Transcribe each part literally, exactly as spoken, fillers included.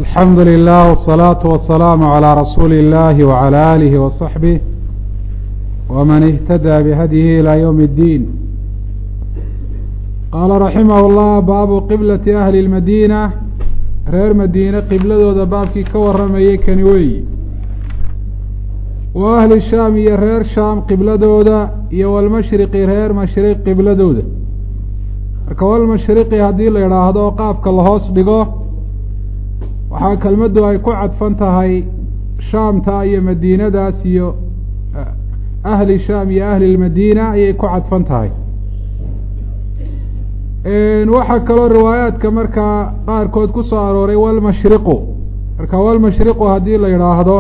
الحمد لله والصلاة والسلام على رسول الله وعلى آله وصحبه ومن اهتدى بهديه إلى يوم الدين. قال رحمه الله: باب قبلة أهل المدينة. reer madiine qibladooda baabkii ka waramayay kani weeyi. wa ahli shaam iyo reer shaam qibladooda iyo walmashriqi reer mashriq qibladooda. marka walmashriqi haddii la idhaahdo qaabka la hoos dhigo waxaa kelmaddu ay ku cadfan tahay shaamta iyo madiinadaas iyo ahli shaam iyo ahli lmadiina ayay ku cadfan tahay. waxaa kaloo riwaayaadka markaa qaarkood ku soo arooray walmashriqu. marka walmashriqu haddii la yidhaahdo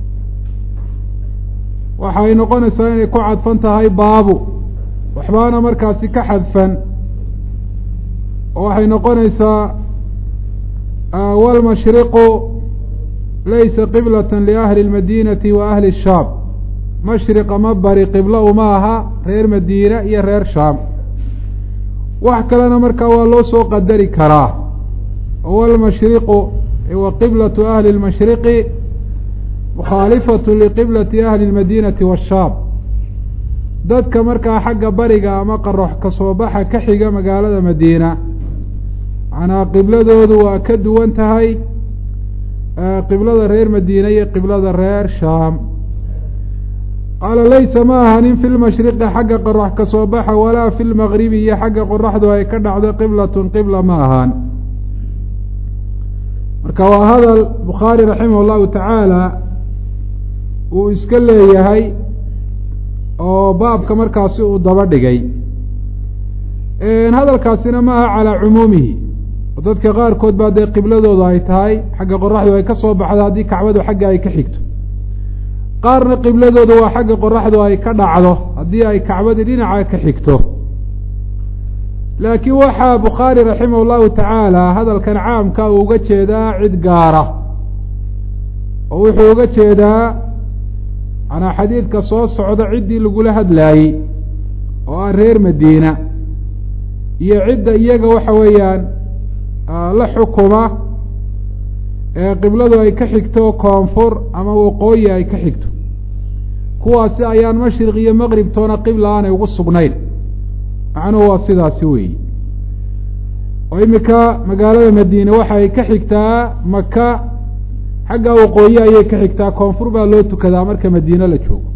waxay noqonaysaa inay ku cadfan tahay baabu, waxbaana markaasi ka xadfan oo waxay noqonaysaa walmashriqu laysa qiblatan liahli lmadiinati wa ahli shaam. mashriqa ma bari qiblo uma aha reer madiina iyo reer shaam. wax kalena markaa waa loo soo qadari karaa. walmashriqu wa qiblatu ahli lmashriqi mukhaalifatu liqiblati ahli lmadiinati washaam. dadka markaa xagga bariga ama qarox ka soo baxa ka xiga magaalada madiina macnaa qibladoodu waa ka duwan tahay qiblada reer madiina iyo qiblada reer shaam. qaala laysa ma ahanin fi lmashriqi xagga qorax ka soo baxa walaa fi lmagribi iyo xagga qoraxdu ay ka dhacdo qiblatun qibla ma ahaan. marka waa hadal bukhaari raximah llahu tacaala uu iska leeyahay oo baabka markaasi uu daba dhigay. hadalkaasina ma aha calaa cumuumihi, oo dadka qaarkood baa dee qibladoodu ay tahay xagga qoraxdu ay ka soo baxdo haddii kacbadu xagga ay ka xigto. qaarna qibladooda waa xagga qoraxdu ay ka dhacdo haddii ay kacbadii dhinaca ka xigto. laakiin waxaa bukhaari raximah llahu tacaala hadalkan caamka uu uga jeedaa cid gaara, oo wuxuu uga jeedaa manaa xadiidka soo socda ciddii lagula hadlaayey oo ah reer madiina iyo cidda iyaga waxa weeyaan la xukuma ee qibladu ay ka xigto koonfur ama waqooyi ay ka xigto. kuwaasi ayaan mashriq iyo maqrib toona qibla aanay ugu sugnayn. macnuhu waa sidaasi weeyi. oo iminka magaalada madiine waxa ay ka xigtaa maka, xagga waqooyi ayay ka xigtaa, koonfur baa loo tukadaa marka madiine la joogo.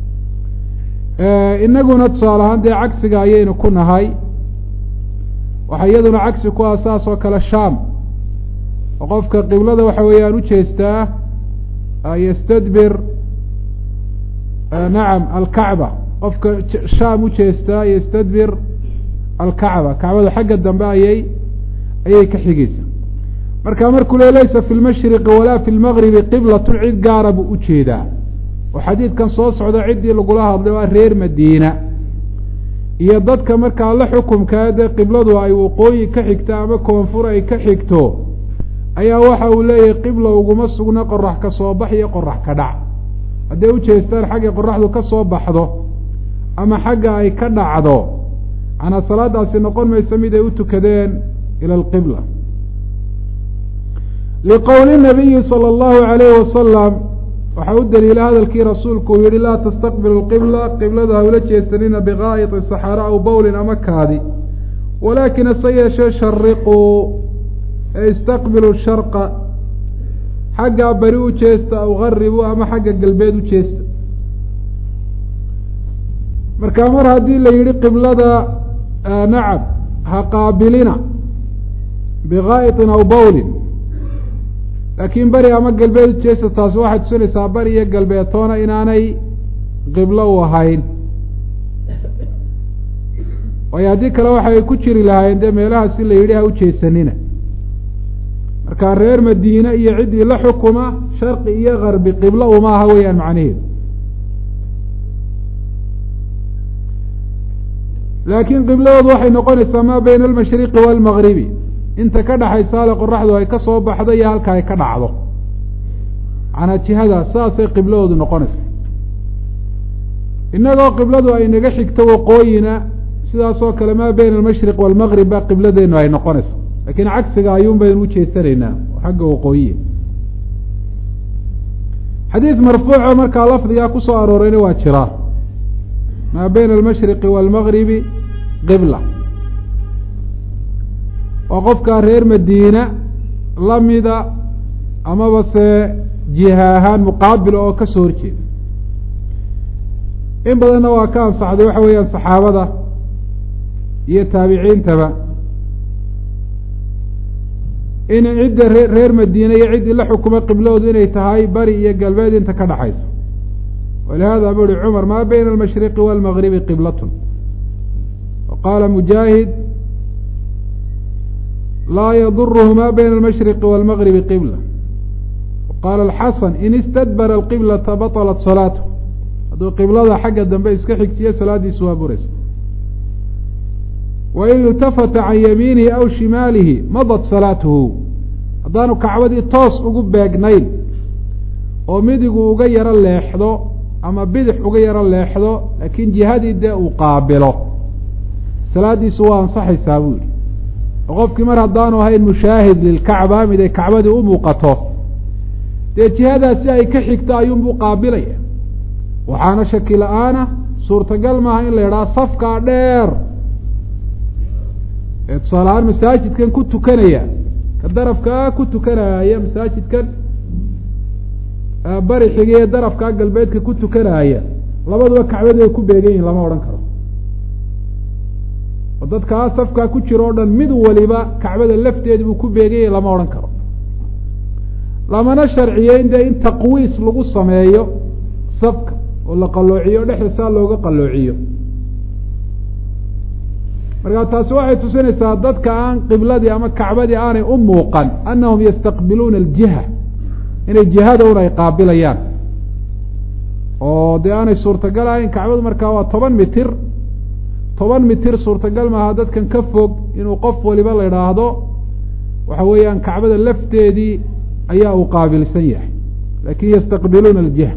inaguna tusaale ahaan dee cagsiga ayaynu ku nahay. waxaa iyaduna cagsi ku ah saas oo kale shaam, oo qofka qiblada waxa weeyaan ujeestaa yastadbir nacam alkacba. qofka shaam ujeestaa yastadbir alkacba, kacbada xagga dambe ayay ayay ka xigeysaa. marka markuu le laysa fi lmashriqi walaa fi lmagribi qiblatun cid gaara buu ujeedaa. oo xadiidkan soo socda ciddii lagula hadlay waa reer madiina iyo dadka markaa la xukumkaa dee qibladu ay waqooyi ka xigta ama koonfur ay ka xigto ayaa waxa uu leeyahay qibla uguma sugna qorax ka soo bax iyo qorax ka dhac. hadday ujeestaan xagga qoraxdu ka soo baxdo ama xagga ay ka dhacdo manaa salaadaasi noqon mayso mid ay u tukadeen ila alqibla. liqowli nabiyi sala allahu alayhi wasalam waxaa u daliila hadalkii rasuulku uu yihi laa tastaqbilu lqibla, qiblada hawla jeesanina bigaa'iti saxaara aw bowlin ama kaadi, walaakin hase yeeshee shariquu istaqbilu sharqa, xaggaa bari u jeesta aw garibu ama xagga galbeed u jeesta. marka mar haddii la yihi qiblada nacam ha qaabilina bigaa'itin aw bowlin, laakiin beri ama galbeed u jeesta, taasi waxay tusinaysaa bari iyo galbeetoona inaanay qiblo u ahayn. waayo haddii kale waxay ku jiri lahaayeen dee meelahaasi la yidhi ha u jeesanina. marka reer madiine iyo ciddii la xukuma sharqi iyo garbi qiblo uma aha weeyaan macnaheedu. laakiin qibladoodu waxay noqonaysaa maa bayna almashriqi waalmagribi, inta ka dhaxaysa ale qoraxdu ay ka soo baxdo iyo halka ay ka dhacdo. manaa jihadaas saasay qibladoodu noqonaysaa. inagoo qibladu ay naga xigto waqooyina sidaasoo kale maa bayna almashriq waalmaghrib baa qibladeenu ay noqonaysa. laakiin cagsiga ayuun baynu ujeesanaynaa xagga waqooyiya. xadiid marfuuco markaa lafdigaa ku soo aroorayna waa jiraa maa bayna almashriqi waalmagribi qibla oo qofkaa reer madiina lamida amaba se jiha ahaan muqaabila oo ka soo horjeeda in badanna waa ka ansaxday waxa weeyaan saxaabada iyo taabiciintaba in cidda ree reer madiine iyo ciddii la xukumay qiblahoodu inay tahay bari iyo galbeed inta ka dhaxaysa walihada bu uhi cumar maa bayna almashriqi waalmagribi qiblatun wa qaala mujaahid laa yaduruhu ma bayna almashriqi waalmagribi qibla wa qaala alxasan in istadbara alqiblata batalat salaatu hadduu qiblada xagga dambe iska xigsiyo salaadiisu waa buraysa wain iltafata can yamiinihi aw shimaalihi madat salaatuhu haddaanu kacbadii toos ugu beegnayn oo midigu uga yaro leexdo ama bidix uga yaro leexdo laakiin jihadii dee uu qaabilo salaadiisu waa ansaxaysaa buu yihi oo qofkii mar haddaanu ahayn mushaahid lilkacba mid ay kacbadii u muuqato dee jihadaasi ay ka xigto ayuunbuu qaabilaya waxaana shaki la-aana suurtagal maaha in la yidhaha safkaa dheer ee tusaale ahaan masaajidkan ku tukanaya ka darafkaa ku tukanaya masaajidkan bari xigee darafkaa galbeedka ku tukanaya labaduba kacbadii ay ku beegan yihin lama odhan karo oo dadkaa safkaa ku jiro o dhan mid waliba kacbada lafteedi buu ku beegan yahay lama odhan karo lamana sharciyeyn dee in taqwiis lagu sameeyo safka oo la qalloociyo dhexda saa looga qalloociyo markaa taasi waxay tusinaysaa dadka aan qibladii ama kacbadii aanay u muuqan annahum yastaqbiluuna aljiha inay jihada un ay qaabilayaan oo dee aanay suurtagal ahayn kacbadu markaa waa toban mitir toban mitir suurtagal maaha dadkan ka fog inuu qof waliba la idhaahdo waxa weeyaan kacbada lafteedii ayaa uu qaabilsan yahay lakin yastaqbiluuna aljiha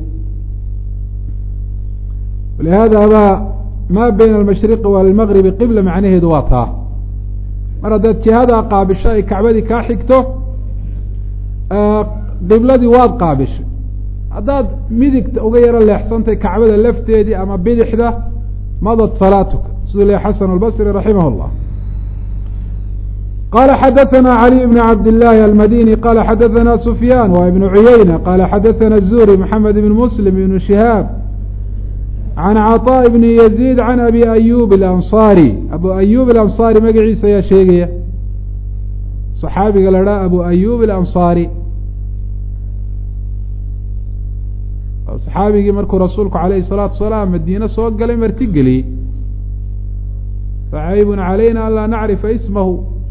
walihada ba ma bayna almashriqi waalmagribi qibla macnaheedu waa taa mar haddaad jihadaa qaabisho ay kacbadii kaa xigto qibladii waad qaabishay haddaad midigta uga yaro leexsantay kacbada lafteedii ama bidixda madad salaatuka siduu leeyahy xasan albasri raximah llah qala xadaثna عalي بn cabd الlahi almadini qala xadaثna sufyan wa ibn cuyayna qala xadaثna الzuri mxamed ibn muslim ibn shihaab can caطاء bn yazid can abi ayub اlansari abu ayub اlansari magaciisa ayaa sheegaya صaxaabiga la dhaha abu ayub اlansari صaxaabigii markuu rasuulku alayh الsalaatu wasalaam madiine soo galay martigeliyey facayb عalayna an laa nacrifa ismahu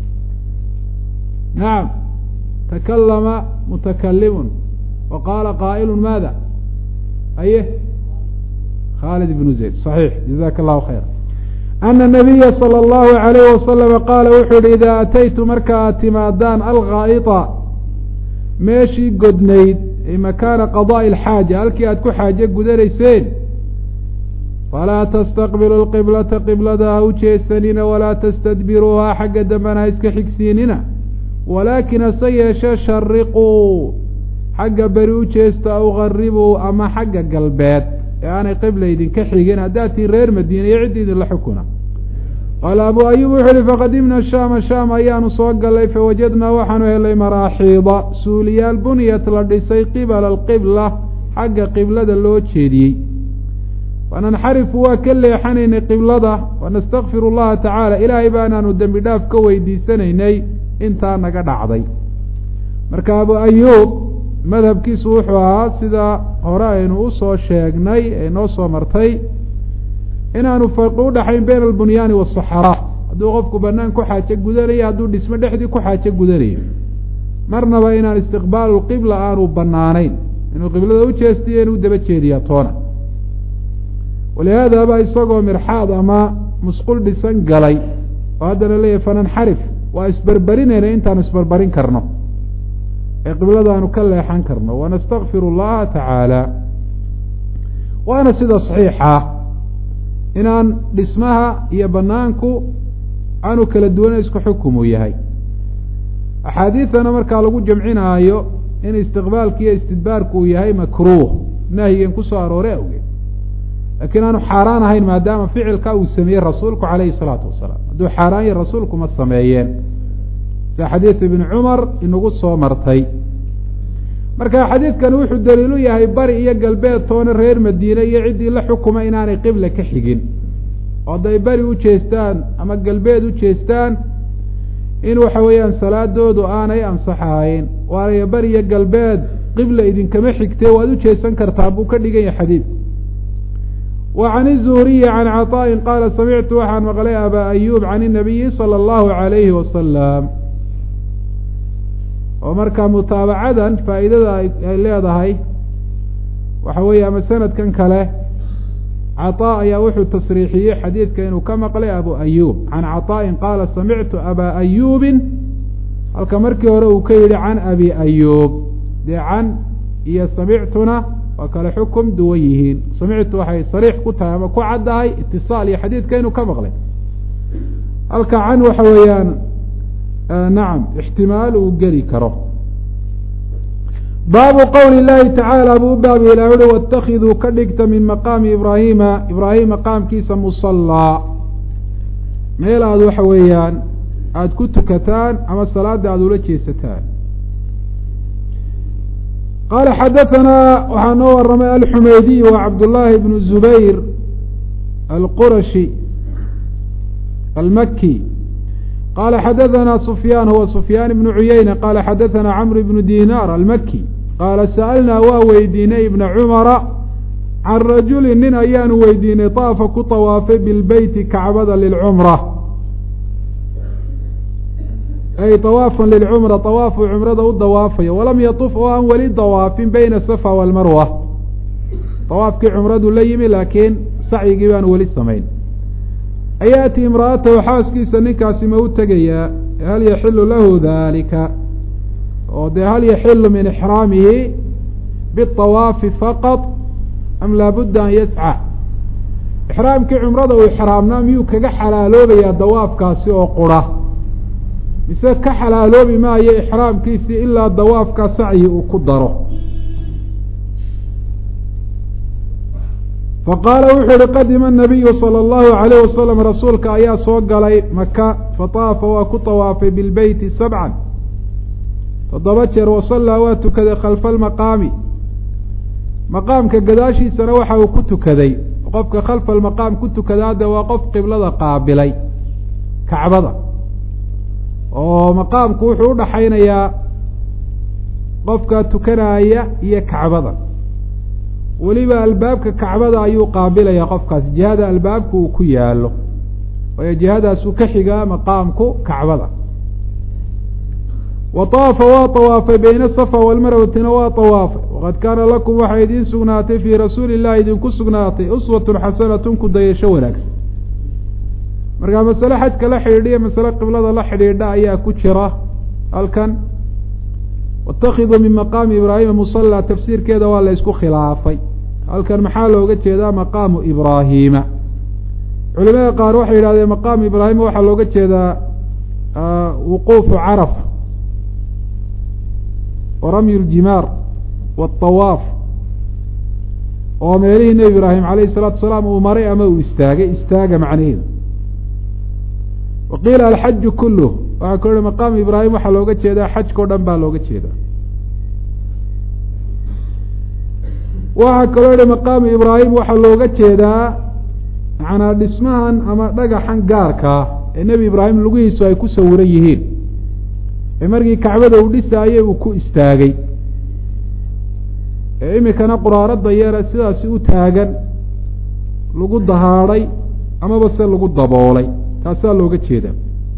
nacam takalama mutakalimun wa qaala qaa'ilu maada aye khaalid ibnu zayd صaxiix jazaka allahu khayra ana nabiya salى اllahu عalayh wasalama qaala wuxuu yihi idaa ataytu marka aad timaadaan alghaa'ita meeshii godnayd ay makaana qadaa'i alxaaja halkii aad ku xaaje gudanayseen falaa tastaqbilu lqiblata qiblada ha u jeesanina walaa tastadbiruuhaa xagga dambena ha iska xigsiinina walaakin hase yeeshee shariquu xagga beri u jeesta aw garibuu ama xagga galbeed ee aanay qibla idinka xigin haddaad tiin reer madiina iyo ciddi idinla xukuna qaala abu ayub wuxuu uhi faqadimna shaama shaam ayaanu soo galay fawajadnaa waxaanu helay maraaxiida suuliyaal buniyat la dhisay qibala alqibla xagga qiblada loo jeediyey fananxarifu waa ka leexanaynay qiblada wanastakfiru llaha tacaala ilaahay baanaanu dembi dhaaf ka weydiisanaynay intaa naga dhacday marka abu ayub madhabkiisu wuxuu ahaa sida hore aynu usoo sheegnay ee noo soo martay inaanu farqi udhaxayn bayna albunyaani wasaxraa hadduu qofku banaan ku xaajo gudanayo hadduu dhismo dhexdii ku xaajo gudanayo marnaba inaan istiqbaalu lqibla aanu banaanayn inuu qiblada u jeestiyo inuu daba jeediyaa toona walihaada ba isagoo mirxaad ama musqul dhisan galay oo haddana leeyahy fananxarif waa isberbarinayna intaan isberbarin karno ee qibladaanu ka leexan karno wanastakfiru llaha tacaala waana sida saxiixa inaan dhismaha iyo banaanku aanu kala duwana isku xukumu yahay axaadiidana markaa lagu jamcinaayo in istiqbaalki iyo istidbaarku uu yahay makruuh nahyigan kusoo aroore awgeed laakiin aanu xaaraan ahayn maadaama ficilka uu sameeyey rasuulku calayhi salaatu wasalaam hadduu xaaraan yahay rasuulku ma sameeyeen sida xadiid ibni cumar inagu soo martay marka xadiidkan wuxuu daliilu yahay bari iyo galbeed toona reer madiine iyo ciddii la xukuma inaanay qibla ka xigin oo hadday beri u jeestaan ama galbeed u jeestaan in waxa weeyaan salaadoodu aanay ansaxahayn waanay beri iyo galbeed qibla idinkama xigtee waad u jeesan kartaa buu ka dhigan yahay xadiidku wa can izuhriyi can caطaa'in qaala samictu waxaan maqlay abaa ayuub can inabiyi sala allahu calayhi wasalam oo markaa mutaabacadan faa'iidada ay leedahay waxa weeye ama sanadkan kale caطaa ayaa wuxuu tasriixiyey xadiidka inuu ka maqlay abu ayuub can caطaa'in qaala samictu abaa ayuubin halka markii hore uu ka yidhi can abi ayuub dee can iyo samictuna waa kale xukum duwan yihiin samictu waxay sariix ku tahay ama ku caddahay itiصaal iyo xadiidka inuu ka maqlay halka can waxa weeyaan nacam ixtimaal uu geli karo baabu qowli اllahi tacaala buu u baabi ilah uhi waاtakiduu ka dhigta min maqaami ibraahima ibraahim maqaamkiisa musallaa meel aad waxa weeyaan aada ku tukataan ama salaada aada ula jeesataan qaala xadahanaa waxaa noo waramay alxumaydiy wa cabdullaahi bnu zubayr alqurashi almaki qala xadahanaa sufyaan huwa sufyaan ibnu cuyeyne qaala xadahanaa camr ibnu dinaar almaki qaala sa'alnaa waa weydiinay ibna cumara can rajuli nin ayaanu weydiinay taafa ku tawaafay bilbeyti kacbada lilcumra ay tawaafan lilcumra tawaafuu cumrada u dawaafayo walam yatuf oo aan weli dawaafin bayna safa waalmarwa tawaafkii cumradu la yimi laakiin sacyigii baan weli samayn ayaati imra'atahu xaaskiisa ninkaasi ma u tegayaa hal yaxilu lahu dalika oo dee hal yaxilu min ixraamihi biطawaafi faqad am laabudda an yasca ixraamkii cumrada uu ixraamnaa miyuu kaga xalaaloobayaa dawaafkaasi oo qura mise ka xalaaloobi maayo ixraamkiisii ilaa dawaafkaa sacyi uu ku daro faqaala wuxuu yihi qadima nabiyu salى اllahu عalayh wasalam rasuulka ayaa soo galay maka fataafa waa ku tawaafay bilbeyti sabcan toddoba jeer wasallaa waa tukaday khalfa almaqaami maqaamka gadaashiisana waxa uu ku tukaday qofka khalfa almaqaam ku tukadaa de waa qof qiblada qaabilay kacbada oo maqaamku wuxuu udhaxaynayaa qofka tukanaya iyo kacbada weliba albaabka kacbada ayuu qaabilayaa qofkaas jihada albaabka uu ku yaalo waayo jihadaasuu ka xigaa maqaamku kacbada wa taafa waa tawaafay bayna safa walmarwatina waa tawaafay waqad kaana lakum waxaa idiin sugnaatay fii rasuuli illahi idinku sugnaatay uswatun xasanatun ku dayasho wanaagsan markaa masale xajka la xidhiidhiya masale qiblada la xidhiidha ayaa ku jira halkan waاtakiduu min maqaami ibraahima musallaa tafsiirkeeda waa la isku khilaafay halkan maxaa looga jeedaa maqaamu ibraahiima culimada qaar waxay yidhahdeen maqaamu ibraahima waxaa looga jeedaa wuquufu caraf wa ramyu ljimaar waاtawaaf oo meelihii nebi ibraahim alayhi الsalaatu wasalaam uu maray ama uu istaagay istaaga macnaheedu waqiila alxaju kuluh waxaa kaloo hi maqaamu ibraahim waxaa looga jeedaa xajka o dhan baa looga jeedaa waxaa kaloo yihi maqaamu ibraahim waxaa looga jeedaa macnaa dhismahan ama dhagaxan gaarkaa ee nebi ibraahim lugihiisu ay ku sawiran yihiin ee markii kacbada uu dhisaayey uu ku istaagay ee imikana quraarada yeera sidaasi u taagan lagu dahaadhay amaba se lagu daboolay taasaa looga jeedaa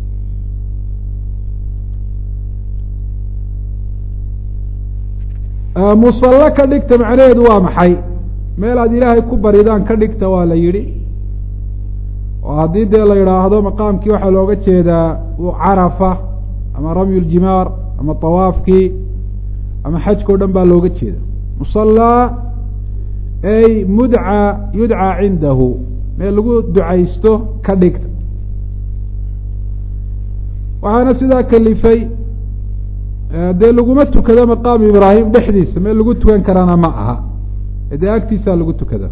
musallo ka dhigta macnaheedu waa maxay meel aad ilaahay ku baridaan ka dhigta waa la yidhi oo haddii dee la yidhaahdo maqaamkii waxaa looga jeedaa carafa ama ramyu ljimaar ama tawaafkii ama xajka o dhan baa looga jeeda musallaa ay mudca yudcaa cindahu meel lagu ducaysto ka dhigta waxaana sidaa kalifay dee laguma tukado maqaamu ibraahim dhexdiisa meel lagu tukan karaana ma aha dee agtiisaa lagu tukada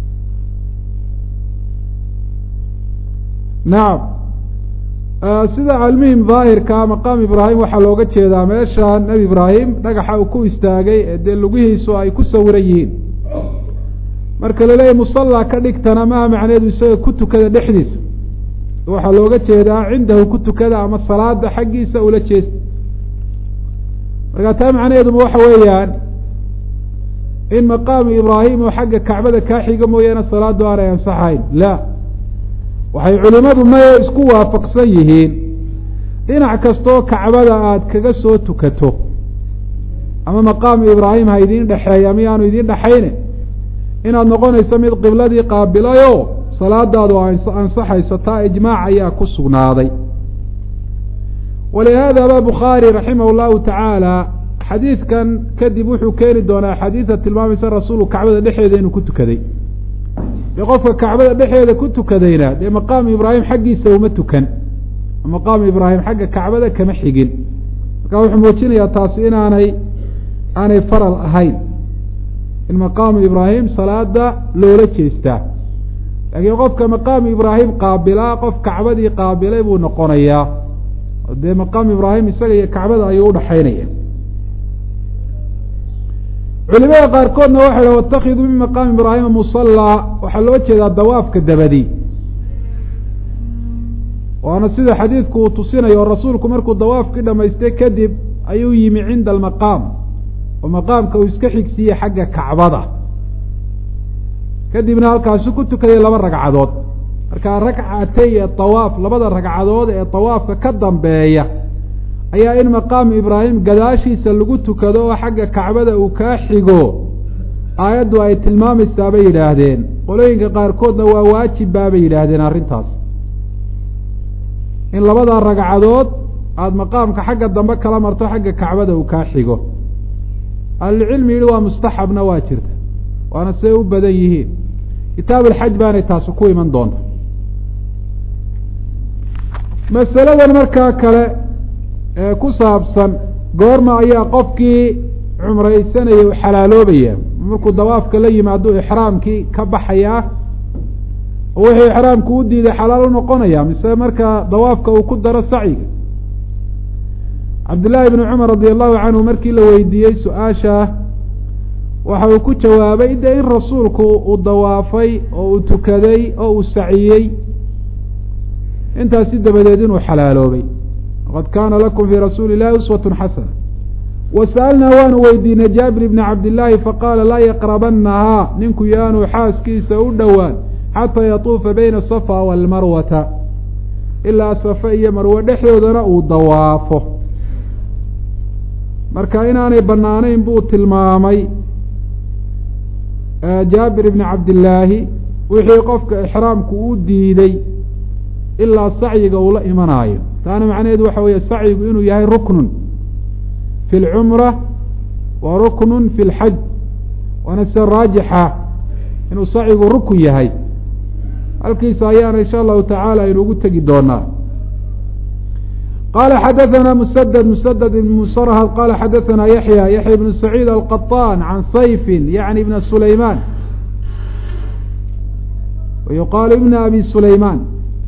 nacam sida almuhim daahirka maqaam ibraahim waxaa looga jeedaa meesha nebi ibraahim dhagaxa uu ku istaagay ee dee lugihiisu ay ku sawiran yihiin marka laleeyahy musallaa ka dhigtana maha macneedu isaga ku tukada dhexdiisa waxaa looga jeedaa cindahu ku tukada ama salaada xaggiisa ula jeesta markaa taa macnaheeduma waxa weeyaan in maqaamu ibraahim oo xagga kacbada kaa xiga mooyaane salaadu aanay ansaxayn la waxay culimadu maya isku waafaqsan yihiin dhinac kastoo kacbada aada kaga soo tukato ama maqaamu ibraahim ha idiin dhexeeya miyaanu idiin dhexayne inaad noqonayso mid qibladii qaabilayoo salaadaadu ansaxayso taa ijmaac ayaa ku sugnaaday walihaada ba bukhaari raximah llahu tacaala xadiidkan kadib wuxuu keeni doonaa xadiida tilmaamaysa rasuulku kacbada dhexeeda inuu ku tukaday dee qofka kacbada dhexeeda ku tukadayna dee maqaamu ibraahim xaggiisa uma tukan maqaamu ibraahim xagga kacbada kama xigin markaa wuxuu muujinayaa taasi inaanay aanay faral ahayn in maqaamu ibraahim salaada loola jeestaa laakiin qofka maqaamu ibraahim qaabilaa qof kacbadii qaabilay buu noqonayaa dee maqaamu ibraahim isaga iyo kacbada ayuu udhaxaynaya culimada qaarkoodna waxay ha watakiduu min maqaami ibraahima musallaa waxaa loo jeedaa dawaafka dabadi waana sida xadiidku uu tusinayo oo rasuulku markuu dawaafkii dhamaystay kadib ayuu yimi cinda almaqaam oo maqaamka uu iska xigsiiyey xagga kacbada kadibna halkaasu ku tukaday laba ragcadood markaa ragcatay dawaaf labada ragcadood ee dawaafka ka dambeeya ayaa in maqaamu ibraahim gadaashiisa lagu tukado oo xagga kacbada uu kaa xigo aayaddu ay tilmaamaysaa bay yidhaahdeen qolooyinka qaarkoodna waa waajib baabay yidhaahdeen arrintaas in labada ragcadood aada maqaamka xagga dambe kala marto xagga kacbada uu kaa xigo ahlucilmi yihi waa mustaxabna waa jirta waana siday u badan yihiin kitaab alxaj baanay taasi ku iman doonta masaladan markaa kale ee ku saabsan goorma ayaa qofkii cumraysanaya u xalaaloobaya markuu dawaafka la yimaado ixraamkii ka baxayaa oo wuxuu ixraamku u diiday xalaal u noqonaya mise markaa dawaafka uu ku daro sacyiga cabdillaahi bni cumar radi allahu canhu markii la weydiiyey su-aasha waxa uu ku jawaabay de in rasuulku uu dawaafay oo uu tukaday oo uu saciyey intaasi dabadeed inuu xalaaloobay laqad kaana lakum fii rasuuli illahi uswatun xasana wasa'alnaa waanu weydiinay jaabir ibni cabdillaahi faqaala laa yaqrabanahaa ninku yaanu xaaskiisa u dhowaan xataa yatuufa bayna asafa waalmarwata ilaa safa iyo marwe dhexdoodana uu dawaafo marka inaanay banaanayn buu tilmaamay jaabir ibni cabdillaahi wixii qofka ixraamku u diiday ilaa sacyiga uu la imanaayo taana macnaheedu waxa weeye sacyigu inuu yahay ruknun fi lcumra wa ruknun fi lxaj waana sida raajixa inuu sacyigu rukun yahay halkiisa ayaana insha allahu tacaala aynu ugu tegi doonaa qala xadaثna msdd msdd ibn msrhd qala xadaثna yaحyى yaحya ibn سacيid alqaطاn can sayfi yaعni ibn sulayman وyuqaal ibn abi sulayman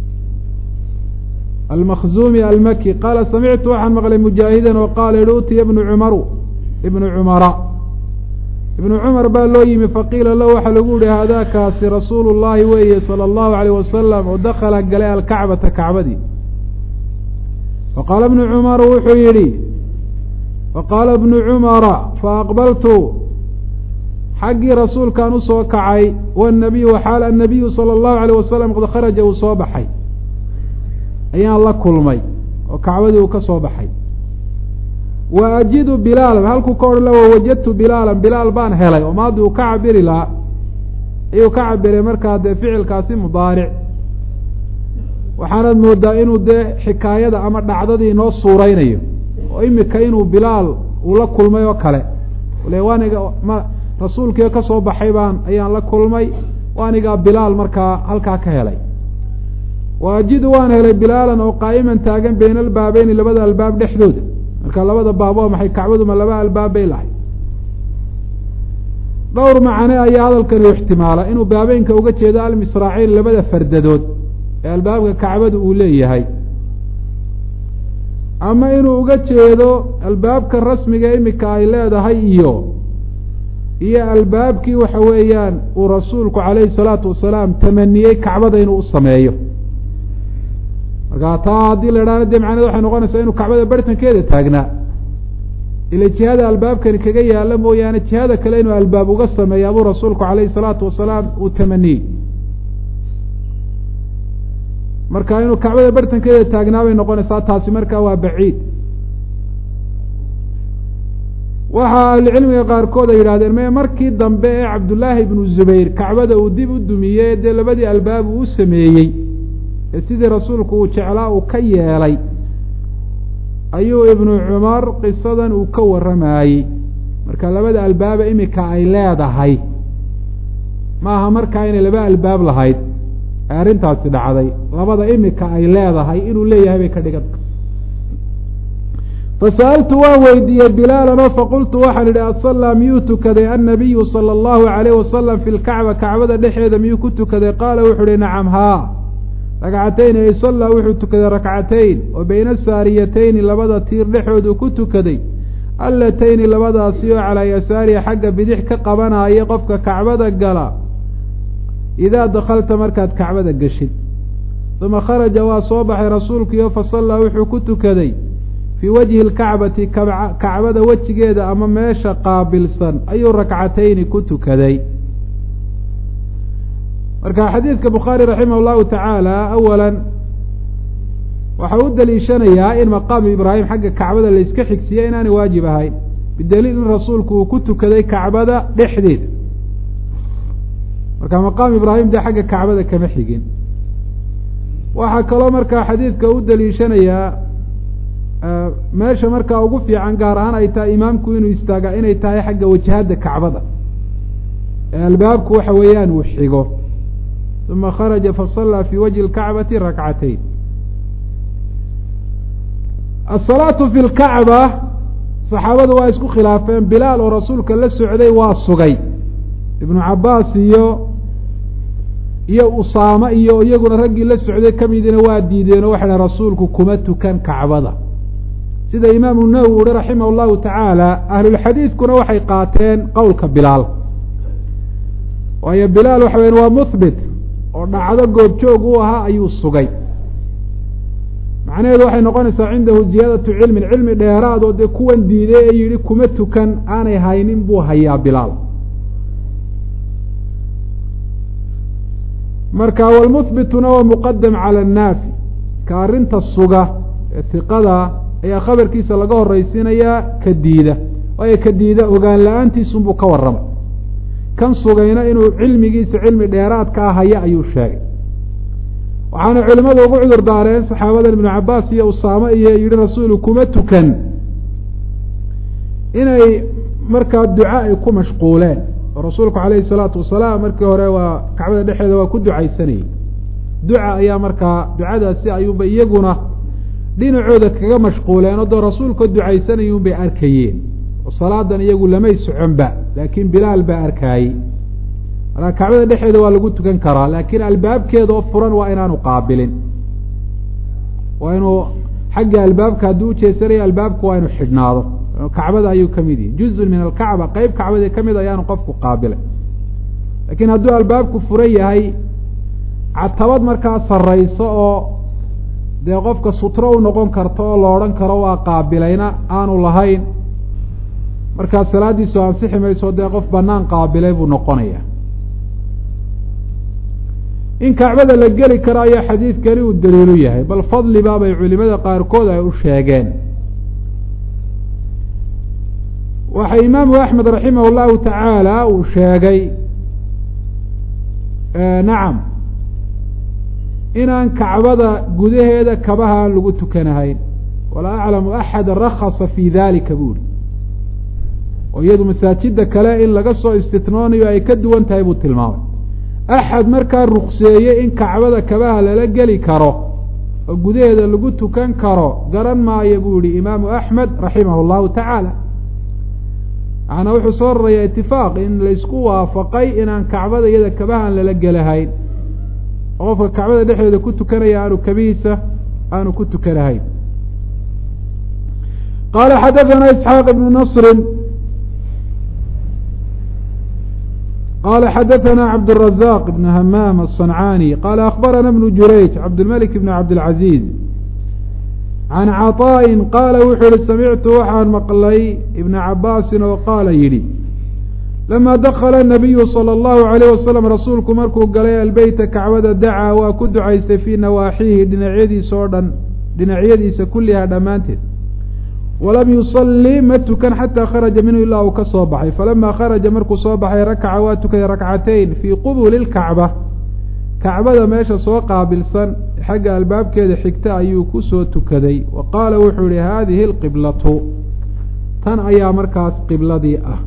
almakzumi almaki qaala samictu waxaan maqlay mujaahida oo qaala yihi utiya ibnu cumaru ibnu cumara ibnu cumar baa loo yimi faqiila lahu waxaa lagu yihi haadaakaasi rasuulu llahi weeye salى اllahu عalيه wasalam oo dakala galay alkacbata kacbadii faqaala ibnu cumar wuxuu yihi faqaala ibnu cumara faaqbaltu xaggii rasuulkaan usoo kacay wanabiyu waxaal annabiyu sala allahu alayh wasalam qad kharaja uu soo baxay ayaan la kulmay oo kacbadii uu ka soo baxay wa ajidu bilaalan halkuu ka odhan la wawajadtu bilaalan bilaal baan helay oo maadii uu ka cabiri lahaa ayuu ka cabiray markaa dee ficilkaasi mudaaric waxaanaad moodaa inuu dee xikaayada ama dhacdadii inoo suuraynayo oo imika inuu bilaal uu la kulmay oo kale le waaniga ma rasuulkii ka soo baxay baan ayaan la kulmay waanigaa bilaal markaa halkaa ka helay wa ajidu waan helay bilaalan oo qaa'iman taagan bayna albaabayni labada albaab dhexdooda marka labada baab waa maxay kacbadu ma laba albaab bay lahay dhowr macane ayaa hadalkan u ixtimaala inuu baabeynka uga jeedo almisraaciin labada fardadood ee albaabka kacbadu uu leeyahay ama inuu uga jeedo albaabka rasmiga imika ay leedahay iyo iyo albaabkii waxa weeyaan uu rasuulku calayhi salaatu wasalaam tamaniyey kacbada inuu u sameeyo markaa taa haddii la idhahna dee macneed waxay noqonaysaa inuu kacbada bartankeeda taagnaa ila jihada albaabkani kaga yaalla mooyaane jihada kale inuu albaab uga sameeya abuu rasuulku calayhi salaatu wasalaam uu tamaniyey marka inuu kacbada bartankeeda taagnaa bay noqonaysaa taasi markaa waa baciid waxaa ahlucilmiga qaarkood ay yidhahdeen me markii dambe ee cabdullaahi ibnu zubayr kacbada uu dib u dumiyey dee labadii albaab uu u sameeyey ee sidii rasuulku uu jeclaa uu ka yeelay ayuu ibnu cumar qisadan uu ka warramayey marka labada albaaba imika ay leedahay maaha markaa inay laba albaab lahayd ee arrintaasi dhacday labada imika ay leedahay inuu leeyahay bay ka dhiganta fasa'altu waan weydiiyey bilaalan oo faqultu waxaan idhi asallaa miyuu tukaday annabiyu sala allahu calayh wasalam fi lkacba kacbada dhexeeda miyuu ku tukaday qaala wuxuu ihi nacam haa rakcatayn ay sallaa wuxuu tukaday rakcatayn oo bayna saariyatayni labada tiir dhexooduu ku tukaday allatayni labadaasi oo calaa yasaariha xagga bidix ka qabanaya qofka kacbada gala idaa dakhalta markaad kacbada geshid uma kharaja waa soo baxay rasuulkiio fasallaa wuxuu ku tukaday fii wajhi lkacbati kacbada wejigeeda ama meesha qaabilsan ayuu rakcatayni ku tukaday marka xadiidka bukhaari raximah llahu tacaala awalan waxa u daliishanayaa in maqaamu ibraahim xagga kacbada la iska xigsiya inaanay waajib ahayn bidaliil in rasuulku uu ku tukaday kacbada dhexdeeda marka maqaamu ibraahim dee xagga kacbada kama xigin waxaa kaloo markaa xadiidka u daliishanayaa meesha markaa ugu fiican gaar ahaan ay tahay imaamku inuu istaagaa inay tahay xagga wajahadda kacbada ee albaabku waxa weeyaan uu xigo uma kharaja fasallaa fii wajhi lkacbati rakcatayn asalaatu fi lkacba saxaabadu waa isku khilaafeen bilaal oo rasuulka la socday waa sugay ibnu cabaas iyo iyo usaame iyo iyaguna raggii la socday kamidina waa diideen oo waxay dhahen rasuulku kuma tukan kacbada sida imaamu nawowi uhi raximah allahu tacaala ahlulxadiidkuna waxay qaateen qowlka bilaal waayo bilaal waxa weyan waa muhbit oo dhacdo goobjoog u ahaa ayuu sugay macnaheedu waxay noqonaysaa cindahu ziyaadatu cilmin cilmi dheeraad oo dee kuwan diiday ee yidhi kuma tukan aanay haynin buu hayaa bilaal marka walmuhbituna waa muqadam cala annaafi ka arrinta suga ee tiqada ayaa khabarkiisa laga horraysiinayaa ka diida waayo ka diida ogaan la-aantiisunbuu ka warramay kan sugayna inuu cilmigiisa cilmi dheeraadkaa haya ayuu sheegay waxaana culimmadu ugu cudur daareen saxaabadan ibnu cabaas iyo usaame iyo yidhi rasuulu kuma tukan inay markaa duca ay ku mashquuleen oo rasuulku calayhi salaatu wasalaam markii hore waa kacbada dhexeeda waa ku ducaysanayey duca ayaa markaa ducadaasi ayuunba iyaguna dhinacooda kaga mashquuleen oo doo rasuulka ducaysanayuun bay arkayeen oo salaadan iyagu lamay soconba laakiin bilaal baa arkaayey markaa kacbada dhexeeda waa lagu tukan karaa laakiin albaabkeeda oo furan waa inaanu qaabilin waa inuu xagga albaabka hadduu ujeesanayo albaabku waa inuu xidhnaado kacbada ayuu ka mid yihi juzun min alkacba qeyb kacbadii ka mid ayaanu qofku qaabilay laakiin hadduu albaabku furan yahay catabad markaa sarrayso oo dee qofka sutro u noqon karto oo la odhan karo waa qaabilayna aanu lahayn markaa salaaddiisu ansixi mayso dee qof banaan qaabilay buu noqonaya in kacbada la geli karo ayaa xadiidkani uu daliilu yahay bal fadli baabay culimada qaarkood ay u sheegeen waxa imaamu axmed raximah allahu tacaala uu sheegay nacam inaan kacbada gudaheeda kabaha aan lagu tukanahayn walaa aclamu axada rakasa fii dalika buuri oo iyadu masaajida kale in laga soo istitnoonayo ay ka duwan tahay buu tilmaamay axad markaa rukseeyey in kacbada kabaha lala geli karo oo gudaheeda lagu tukan karo garan maayo buu yihi imaamu axmed raximah llahu tacaala. macnaa wuxuu soo rarayaa itifaaq in laysku waafaqay inaan kacbada iyada kabahaan lala gelahayn, oo qofka kacbada dhexdeeda ku tukanaya aanu kabihiisa aanu ku tukanahayn. qaala xadaثana isxaaq ibnu nasri qala xadaثna cabdالرaزاq بn hmam الصنcاnي qala aخbarana بن jurayج cabdالmلك بn cabdالعaزيز عan caطاءi qaala wuxuu yihi samictu waxaan maqlay iبna cabaasi oo qaala yidhi lama dakla النabiyu slى الlahu عalيه waslم rasuulku markuu galay albeyta kacbada dacaa waa ku ducaystay fii nawaaxihi dhinacyadiisa oo dhan dhinacyadiisa kuliha dhammaanteed walam yusalli ma tukan xataa kharaja minhu ilaa uu ka soo baxay. falama kharaja markuu soo baxay rakaca waa tukay rakcatayn fii qubuli lkacba, kacbada meesha soo qaabilsan xagga albaabkeeda xigta ayuu ku soo tukaday. wa qaala wuxuu yihi haadihi alqiblatu, tan ayaa markaas qibladii ah.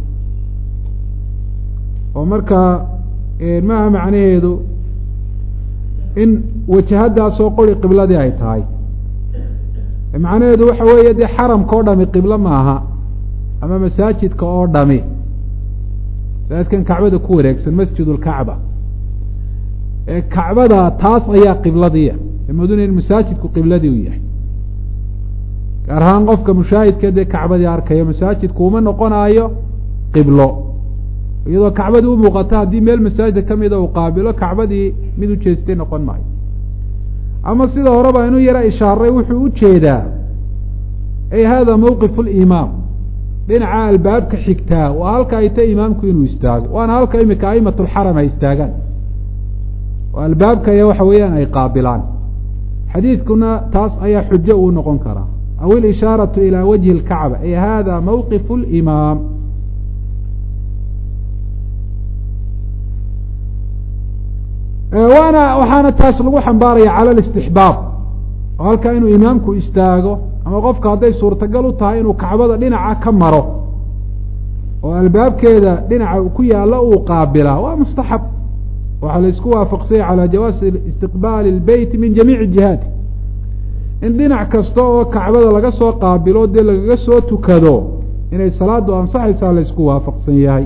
oo markaa maaha macnaheedu in wajahadaasoo qori qibladii ay tahay, macnaheedu waxa weeye dee xaramka oo dhami qiblo maaha, ama masaajidka oo dhami, masaajidkan kacbada ku wareegsan masjid lkacba, ee kacbada taas ayaa qibladiia maduna in masaajidku qibladii u yahay. gaar ahaan qofka mushaahidka dee kacbadii arkayo masaajidku uma noqonaayo qiblo, iyadoo kacbadii u muuqata haddii meel masaajida kamida uu qaabilo kacbadii mid u jeestay noqon maayo. ama sida horeba inuu yara ishaaray wuxuu u jeedaa ay hada mawqif limaam, dhinaca albaabka xigtaa waa halka ay ta imaamku inuu istaago, waana halka imika a'imat lxaram ay istaagaan, oo albaabka aya waxa weeyaan ay qaabilaan. xadiidkuna taas ayaa xujo uu noqon karaa. aw ilishaaratu ilaa wajhi اlkacba ay hada mawqif limaam. waana waxaana taas lagu xambaaraya cala alistixbaab, oo halkaa inuu imaamku istaago ama qofka hadday suurtagal u tahay inuu kacbada dhinaca ka maro oo albaabkeeda dhinaca ku yaalla uu qaabilaa waa mustaxab. waxaa la isku waafaqsanya calaa jawaasi istiqbaali اlbeyti min jamiici jihaati, in dhinac kasta oo kacbada laga soo qaabilo dee lagaga soo tukado inay salaadu ansaxaysaa la isku waafaqsan yahay.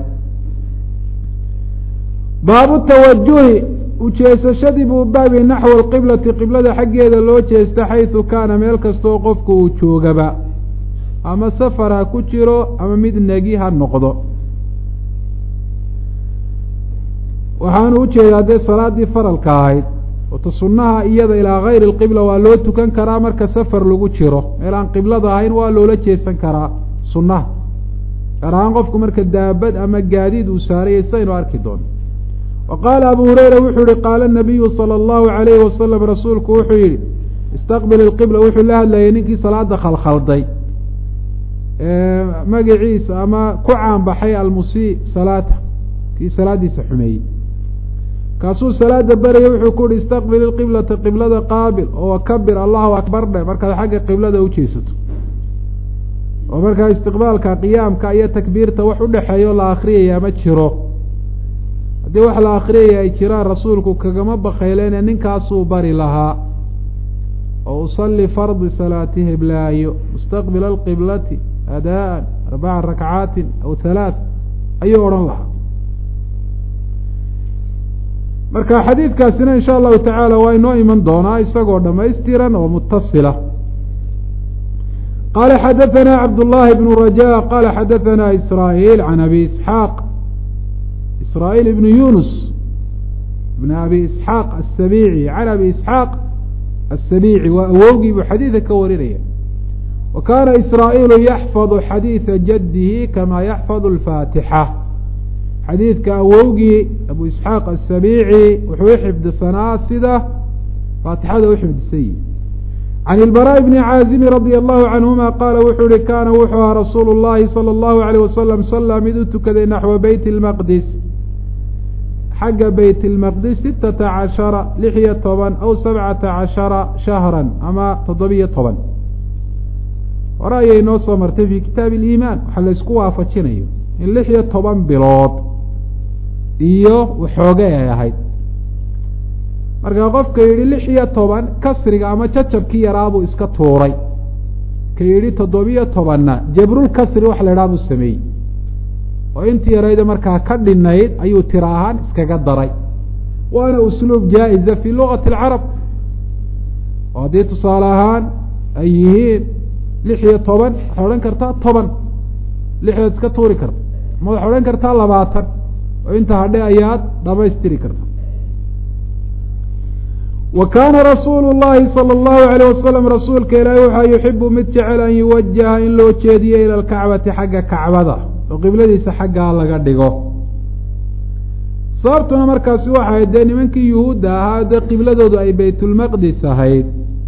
baabu tawajuhi ujeesashadii buu baabi naxwa alqiblati, qiblada xaggeeda loo jeesta xaysu kaana meel kastoo qofku uu joogaba, ama safar ha ku jiro ama mid negi ha noqdo. waxaanu ujeedaa dee salaadii faralka ahayd, oota sunnaha iyada ilaa gayri alqibla waa loo tukan karaa marka safar lagu jiro, meel aan qiblada ahayn waa loola jeesan karaa sunnaha, gaar ahaan qofku marka daabad ama gaadiid uu saarayay saynu arki doono. wa qaala abu hurayra wuxuu yihi qaala nabiyu sala allahu alayhi wasalam, rasuulku wuxuu yihi istaqbil ilqibla, wuxuu la hadlayay ninkii salaada khalkhalday magaciisa ama ku caanbaxay almusii salaata, kii salaadiisa xumeeyey, kaasuu salaada beraya wuxuu ku yihi istaqbil ilqiblata, qiblada qaabil oo wakabir allahu akbar dhe markaad xagga qiblada u jeesato. oo markaa istiqbaalka qiyaamka iyo takbiirta wax udhexeeyo la akriyaya ma jiro. haddii wax la akriyaya ay jiraan rasuulku kagama bakayleene ninkaasuu bari lahaa, oo usalli fardi salaati hiblaayo mustaqbila alqiblati adaan arbaca rakcaatin aw halaath ayuu odhan lahaa. marka xadiidkaasina insha allahu tacaala waa inoo iman doonaa isagoo dhamaystiran oo mutasila. qala xadaثna cabdالlahi bn raja qala xadaثna israaيil can abi isxaaq israaيil ibn yunus ibn abi isxaaq aلsabici can abi isxaaq aلsabici waa awowgii buu xadiida ka warinaya. wa kana israaيilu yaxfadu xadiiثa jadihi kama yaxfadu اlfaatixa, xadiidka awowgii abu isxaaq aلsabici wuxuu uxifdisanaa sida faatixada uxifdisan yihi. can ilbaraaءi bni caazimi radia allahu canhuma qaala wuxuu yihi kaana wuxuu ahaa rasuulu llahi salى اllahu alayh wasalam sallaa mid u tukaday naxwa beyt اlmaqdis, xagga beyt اlmaqdis sitata cashara lix iyo toban aw sabcata cashara shahra ama toddobiyo toban. hore ayay noo soo martay fi kitaabi اliimaan, waxaa la isku waafajinayo in lix iyo toban bilood iyo waxooge ay ahayd. markaa qofka yidhi lix iyo toban kasriga ama jajabkii yaraabuu iska tuuray ka yidhi toddobiyo tobanna jabrul kasri wax la idhaha buu sameeyey oo intii yarayda markaa ka dhinayd ayuu tira ahaan iskaga daray waana usluub jaa-iza fii lugati alcarab oo haddii tusaale ahaan ay yihiin lix iyo toban waxaad odhan kartaa toban lixdaad iska tuuri karta ma waxaad odhan kartaa labaatan oo inta hadhe ayaad dhamaystiri karta wa kaana rasuulu llahi sala allahu alayh wasalam rasuulka ilaahi waxaa yuxibu mid jecel an yuwajaha in loo jeediyo ila alkacbati xagga kacbada oo qibladiisa xaggaa laga dhigo sababtuna markaasi waxay dee nimankii yuhuudda ahaa dee qibladoodu ay baytulmaqdis ahayd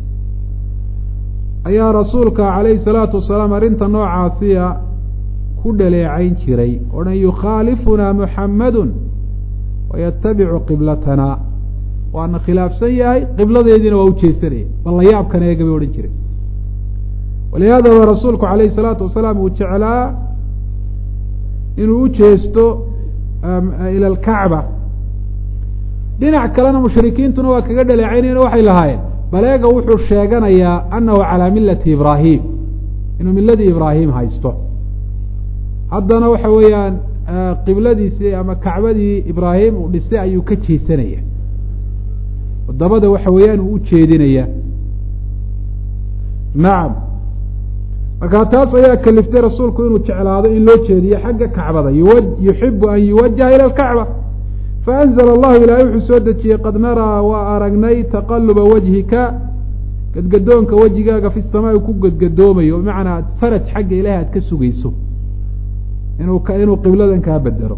ayaa rasuulka calayhi salaatu wasalaam arrinta noocaasiya ku dhaleecayn jiray o dhan yukhaalifunaa muxammadun wayatabicu qiblatanaa waana khilaafsan yahay qibladeediina waa u jeesanaya bal la yaabkan eega bay odhan jiray walihaadaba rasuulku calayhi salaatu wasalaam uu jeclaa inuu u jeesto ila alkacba dhinac kalena mushrikiintuna waa kaga dhaleecaynayna waxay lahaayeen baleega wuxuu sheeganayaa annahu calaa millati ibraahim inuu milladii ibraahim haysto haddana waxa weeyaan qibladiisii ama kacbadii ibraahim uu dhistay ayuu ka jeesanaya dabada waxa weeyaan uu u jeedinaya nacam markaa taas ayaa kaliftay rasuulku inuu jeclaado in loo jeediyo xagga kacbada yuxibu an yuwajaha ila alkacba faanzla allahu ilaahay wuxuu soo dejiyey qad naraa waa aragnay taqaluba wajhika gadgadoonka wejigaaga fi samaa ku gadgadoomayo bimacnaa faraj xagga ilahay aad ka sugayso inuu inuu qibladan kaa bedelo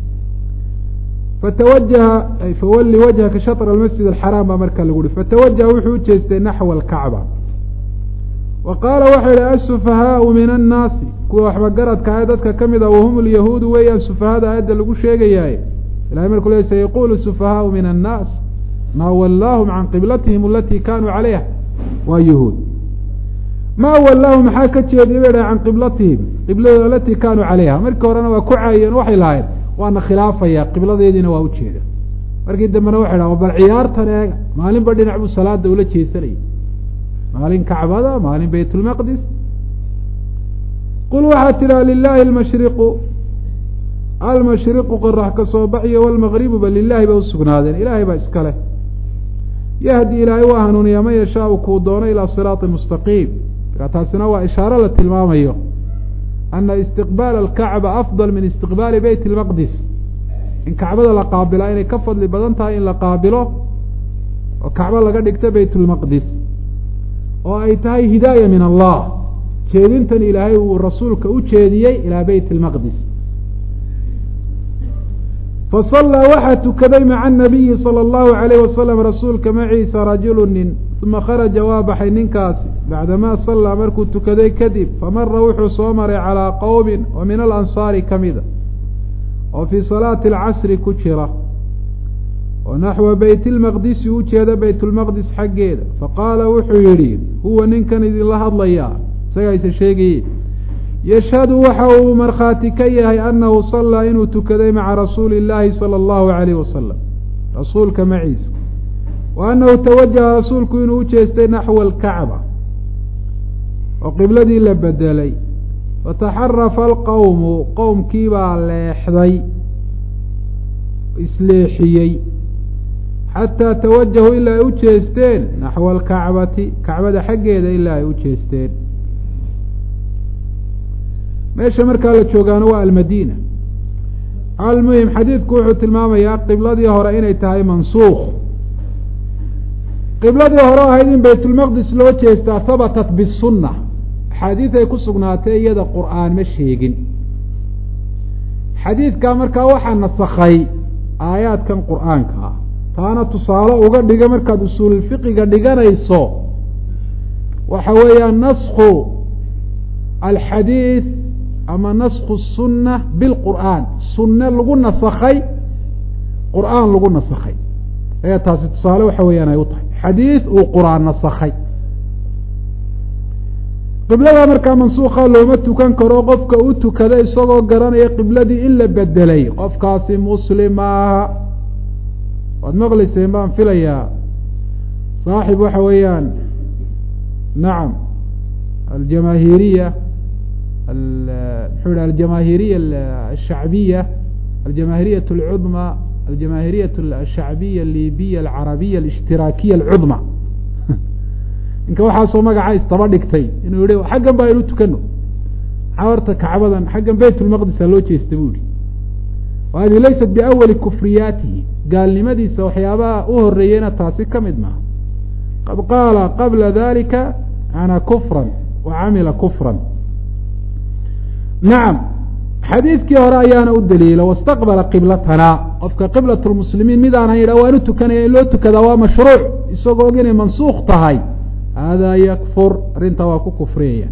fatawajaha fawalli wajhaka shatra almasjid alxaraam baa markaa lagu uhi fatawajaha wuxuu u jeestay naxwa alkacba wa qaala waxau yihi asufahaau min annaasi kuwa waxba garadka ah dadka ka mid a wahum lyahuudu weeyaan sufahada aayadda lagu sheegayaaye ilahay markuu le sayaqulu sufahaau min annaas maa wallaahum can qiblatihim alatii kaanuu calayha waa yuhuud maa wallaahum maxaa ka jeediya bay dhahay can qiblatihim qibladooda alatii kaanuu calayha markii horena waa ku caayeen waxay lahayn waana khilaafaya qibladeediina waa ujeeda markii dambena waxay dhaha bal ciyaartan eega maalinba dhinac buu salaada ula jeesanayay maalin kacbada maalin baytulmaqdis qul waxaa tidhaha lilahi almashriqu almashriqu qorax ka soo baxiyo walmagribu ba lilahi bay usugnaadeen ilaahay baa iska leh yahdi ilaahay waa hanuuniyaa man yashaau kuu doono ilaa siraati mustaqiim markaa taasina waa ishaaro la tilmaamayo ana istiqbaala alkacba afdal min istiqbaali beyt lmaqdis in kacbada la qaabilaa inay ka fadli badan tahay in la qaabilo oo kacbo laga dhigto beyt lmaqdis oo ay tahay hidaaya min allah jeedintan ilaahay uu rasuulka u jeediyey ilaa beyt lmaqdis fasallaa waxaa tukaday maca anabiyi sala allahu alayh wasalam rasuulka maciisa rajulu nin uma kharaja waa baxay ninkaasi bacdamaa sallaa markuu tukaday kadib famara wuxuu soo maray calaa qowmin oo min alansaari ka mida oo fii salaati alcasri ku jira oo naxwa beyt lmaqdisi u jeeda beytulmaqdis xaggeeda faqaala wuxuu yidhi huwa ninkan idinla hadlayaa isagaa isa sheegaye yashhadu waxa uu markhaati ka yahay annahu sallaa inuu tukaday maca rasuuli illaahi sala allahu alayh wasalam rasuulka maciisa wa annahu tawajaha rasuulku inuu u jeestay naxwa alkacba oo qibladii la bedelay fataxarafa alqowmu qowmkiibaa leexday isleexiyey xataa tawajahuu ilaa ay u jeesteen naxwa alkacbati kacbada xaggeeda ilaa ay u jeesteen meesha markaa la joogaano waa almadiina almuhim xadiidku wuxuu tilmaamayaa qibladii hore inay tahay mansuukh qibladii hore ahayd in baytulmaqdis loo jeestaa habatat bisunna axaadiid ay ku sugnaatay iyada qur'aan ma sheegin xadiidkaa markaa waxaa nasakhay aayaadkan qur'aanka ah taana tusaale uga dhiga markaad usuululfiqiga dhiganayso waxa weeyaan nasku alxadiid ama nasku sunna bilqur'aan sunne lagu nasakhay qur'aan lagu nasakhay ayaa taasi tusaale waxa weeyaan ay u tahay xadiid uu qur'aan nasakhay qiblada markaa mansuuka looma tukan karo qofka u tukada isagoo garanaya qibladii in la bedelay qofkaasi muslim maaha waad maqlayseen baan filayaa صاحب waxa weeyaan نعم الجماهيرية محور الجماهيرية الشعبية الجماهيرية العظمى الجماهيرية الشعبية الليبية العربية الاشتراكية العظمى إنك waxaa soo magacays taba dhigtay inuu yiri xaggan baa inuu tukano عورت كعبدا حقا بيت المقدس لو jeestay وهذه ليست بأول كفرياته قال لماذا سوحيابا أهرينا تاسي كمد معه قد قال قبل ذلك أنا كفرا وعمل كفرا نعم حديث كي رأيانا الدليل واستقبل قبلتنا وفك قبلة المسلمين ماذا نهي روانتو كان يلوتو كذا مشروع يسوقوا جيني منسوخ تهي هذا يكفر رنتواكو كفرية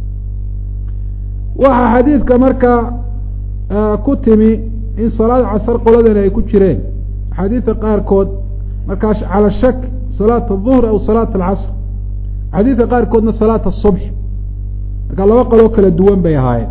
وحا حديث كمركا آه كتمي إن صلاة عصر قولدنا يكون شرين حديث قاركود مركاش على الشك صلاة الظهر أو صلاة العصر حديث قاركودنا صلاة الصبح قال الله وقالوا كلا الدوان بيهاي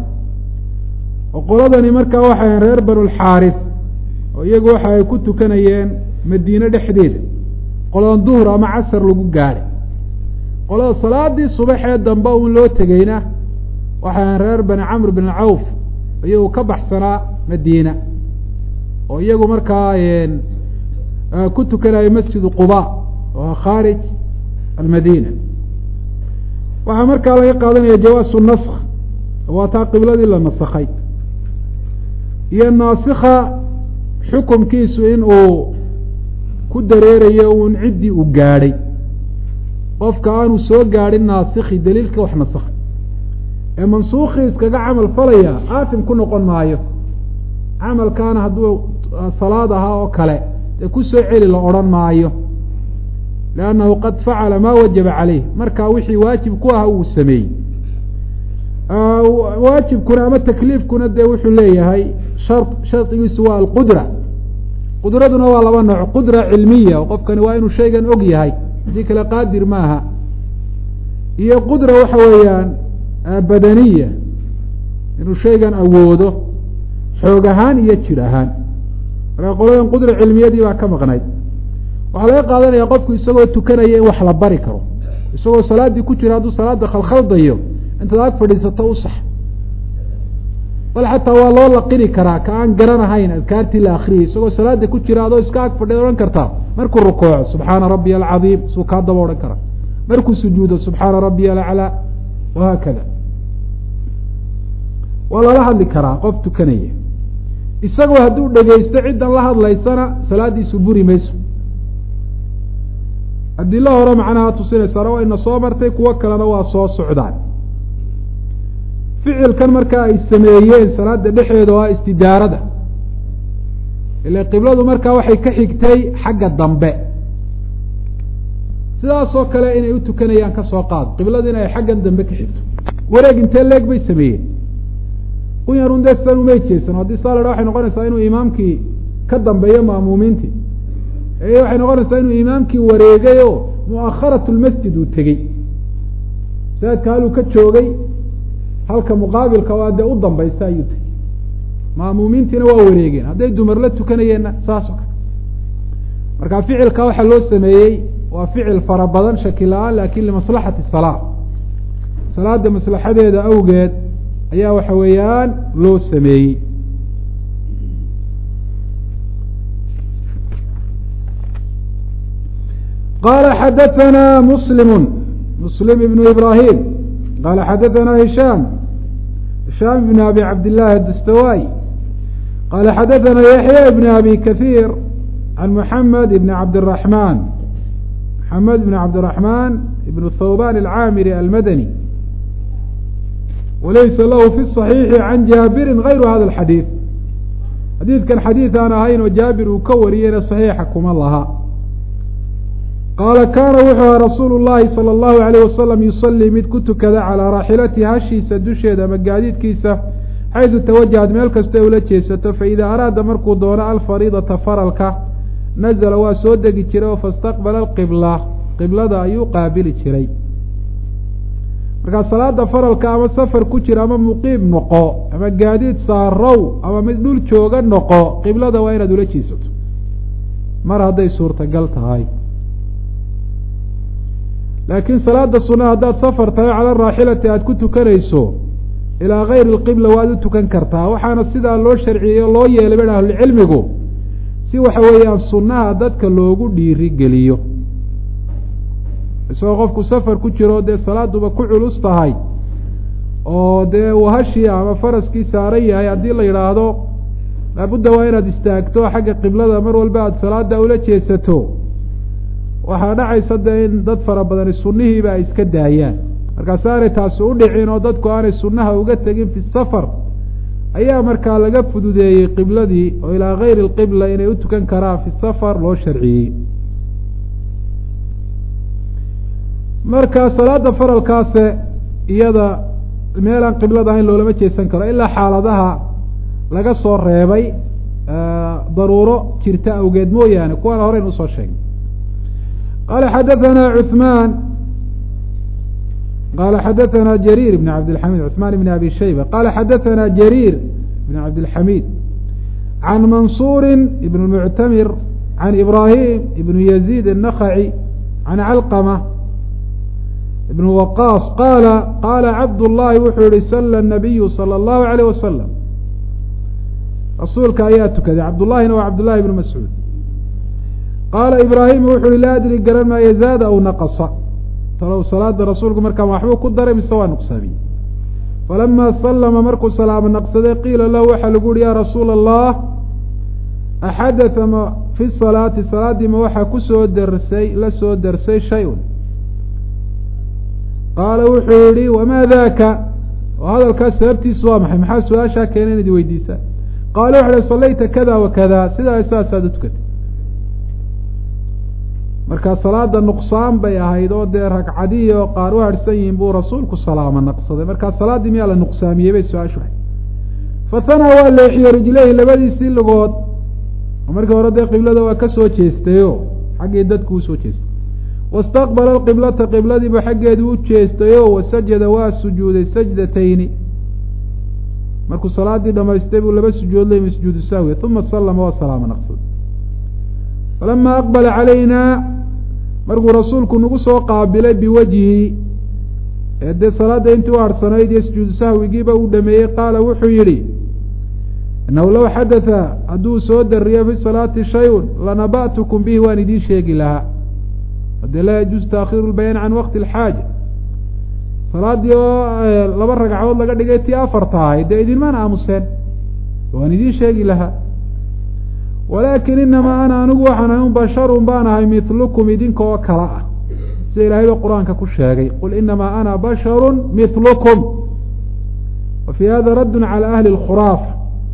وقولدني مركا وحا ينرير بنو الحارث ويقو وحا يكونتو كانيين مدينة دحديد قولدن الظهر أما عصر لقو قاري قولدن صلاة دي الصبح يدنباو من لو تقينا وحا ينرير بن عمرو بن العوف ويقو كبح سنة مدينة ويقو مركا كنت كان مسجد قباء وخارج المدينة وحا مركا لا يقاضن جواز النسخ وتعقب الذي لا نسخي هي الناسخة حكم كيسو إنه كدريري ونعدي وقاري قف كانوا سوى قاري الناسخي دليلك وح نسخ منسوخي اسكا عمل فليا آتم كنا قن معيه عمل كان هدو صلاة وكلا كسو علي لأوران معيه لأنه قد فعل ما وجب عليه مركا وحي واجب كوها هو السمي آه واجب كنا أما التكليف كنا دي وحي ليه هاي شرط شرط يسوى القدرة قدرتنا والله نوع قدرة علمية وقف كان وينه شيئا أقي هاي ذيك لقادر ماها هي قدرة وحويان بدنية إنه شيئا أووده حوقهان يتشرهان قولون قدرة علمية دي كما غنيت وعلى قادنا يقفك يسوي تكنيه وحلا بركه يسوي صلاة دي كتير هذا صلاة دخل خلط ضيو أنت ذاك فريسة توصح ولا حتى والله الله قري كرا كان قرنا هين الكارت الآخري يسوي صلاة دي كتير هذا إسكاك فريسة كرتا مركو الركوع سبحان ربي العظيم سوكا دبور كرا مركو سجود سبحان ربي الأعلى وهكذا ولا لا حد كرا قفت كنيه isagoo hadduu dhagaysto ciddan la hadlaysana salaadiisu buri mayso adilla hore macnaha tusinaysaana waa ina soo martay kuwo kalena waa soo socdaan ficilkan markaa ay sameeyeen salaada dhexeeda waa istidaarada ilaa qibladu markaa waxay ka xigtay xagga dambe sidaasoo kale inay u tukanayaan ka soo qaad qibladu inay xaggan dambe ka xigto wareeg intee leeg bay sameeyeen kun yarun deestan umay jeesan haddii saa ladhaa waxay noqonaysaa inuu imaamkii ka dambeeyo ma'muumiintii ee waxay noqonaysaa inuu imaamkii wareegay oo mu'akharatu lmasjid uu tegey masaajidka haluu ka joogay halka muqaabilka waa dee u dambaysa ayuu tegey ma'muumiintiina waa wareegeen hadday dumar la tukanayeenna saas oo kale marka ficilka waxaa loo sameeyey waa ficil fara badan shaki la-aan laakin limaslaxati salaa salaada maslaxadeeda awgeed ayaa waxa weeyaan loo sameeyey قال حدثنا مسلم مسلم بن إبراهيم قال حدثنا هشام هشام بن أبي عبد الله الدستوائي قال حدثنا يحيى بن أبي كثير عن محمد بن عبد الرحمن محمد بن عبد الرحمن بن الثوبان العامري المدني وليس له في الصحيح عن جابر غير هذا الحديث حديث كان حديث أنا هين وجابر وكورينا صحيحكم الله قال كان وحى رسول الله صلى الله عليه وسلم يصلي مد كنت كذا على راحلته هشي سدوشيد مقاديد كيسة حيث توجهت ملك استولتشيسة فإذا أراد مركو دون الفريضة فرلك نزل وسودك تشري فاستقبل القبلة قبلة يقابل تشري marka salaada faralka ama safar ku jira ama muqiim noqo ama gaadiid saarow ama mid dhul jooga noqo qiblada waa inaad ula jeesato mar hadday suurtagal tahay laakiin salaada sunnaha haddaad safar tahay cala raaxilati aada ku tukanayso ilaa gayri lqibla waad u tukan kartaa waxaana sidaa loo sharciyey o loo yeelay ba ahlulcilmigu si waxa weeyaan sunnaha dadka loogu dhiirigeliyo isagoo qofku safar ku jiro dee salaaduba ku culus tahay oo dee uu hashii ama faraskii saaran yahay haddii la yidhaahdo laabudda waa inaad istaagto xagga qiblada mar walba aada salaada ula jeesato waxaa dhacaysa dee in dad fara badani sunnihiiba ay iska daayaan markaas aanay taasi u dhicin oo dadku aanay sunnaha uga tegin fi safar ayaa markaa laga fududeeyey qibladii oo ilaa gayri lqibla inay u tukan karaan fi safar loo sharciyey marka salaada faralkaase iyada meelaan qiblada ahayn loolama jeesan karo ilaa xaaladaha laga soo reebay daruuro jirta awgeed mooyaane kuwana horeyn usoo sheegay qaala xadathana cuثmaan qala xadaثna jrيr بn cabdالحamid cثman بn abi shayba qala xadaثna jrيr بn cabdالحamid can mansuri بn الmctamir can ibrahim بn يزيد النkعي can calqmة بn waqاص qala qala cabdالlahi wuxuu yihi sla النabiyu slى الlahu عalيه waslم rasuulka ayaa tukaday cabdالlahina waa cabdالlahi بn mascuud qaala ibrahim wuxu uhi laa adri garan maayo zaada aw naqصa talow salaada rasuulku markaa waxbuu ku daray mise waa nuqsaamiyey falama salama markuu salaamo naqsaday qiila lahu waxaa lagu uhi yaa rasuula allah axadatha ma fi salaati salaaddii ma waxaa kusoo darsay la soo darsay shay-un qaala wuxuu yihi wamaa daaka oo hadalkaas sababtiisu waa maxay maxaa su-aashaa keena inaad weydiisaa qaala wuxu uhi sallayta kada wa kada sidaa saasaad u tukatay marka salaada nuqsaan bay ahayd oo dee ragcadiyo qaar u harhsan yihiin buu rasuulku salaamo naqsaday markaa salaaddii miyaa la nuqsaamiyey bay su-aashu ahay fatanaa waa leexiyey rijlayhi labadiisii lugood oo markii hore dee qiblada waa ka soo jeestayo xaggii dadku usoo jeestay wastaqbala alqiblata qibladiibu xaggeedii u jeestayo wasajada waa sujuuday sajdatayni markuu salaaddii dhamaystay buu laba sujuud leymi sujuudu sahwi uma sallama waa salaamo naqsaday falama aqbala calayna markuu rasuulku nagu soo qaabilay biwajhi ee dee salaadda intii u harhsanayd iyo sujuudu sahwigiiba uu dhameeyey qaala wuxuu yidhi inahu low xadatha hadduu soo dariyo fi salaati shay-un lanaba'tukum bihi waan idiin sheegi lahaa haddee laa yajuuز taakhiru lbayaan can waqti alxaaja salaaddii oo laba ragcadood laga dhigay tii afarta ahayd dee idinmaan aamuseen waan idiin sheegi lahaa walaakin inamaa ana anigu waxaan ahay un basharun baan ahay milukum idinka oo kala ah sida ilaahay ba qur-aanka ku sheegay qul inamaa ana basharun milukum wa fii hada raddun cala ahli اlkhuraafa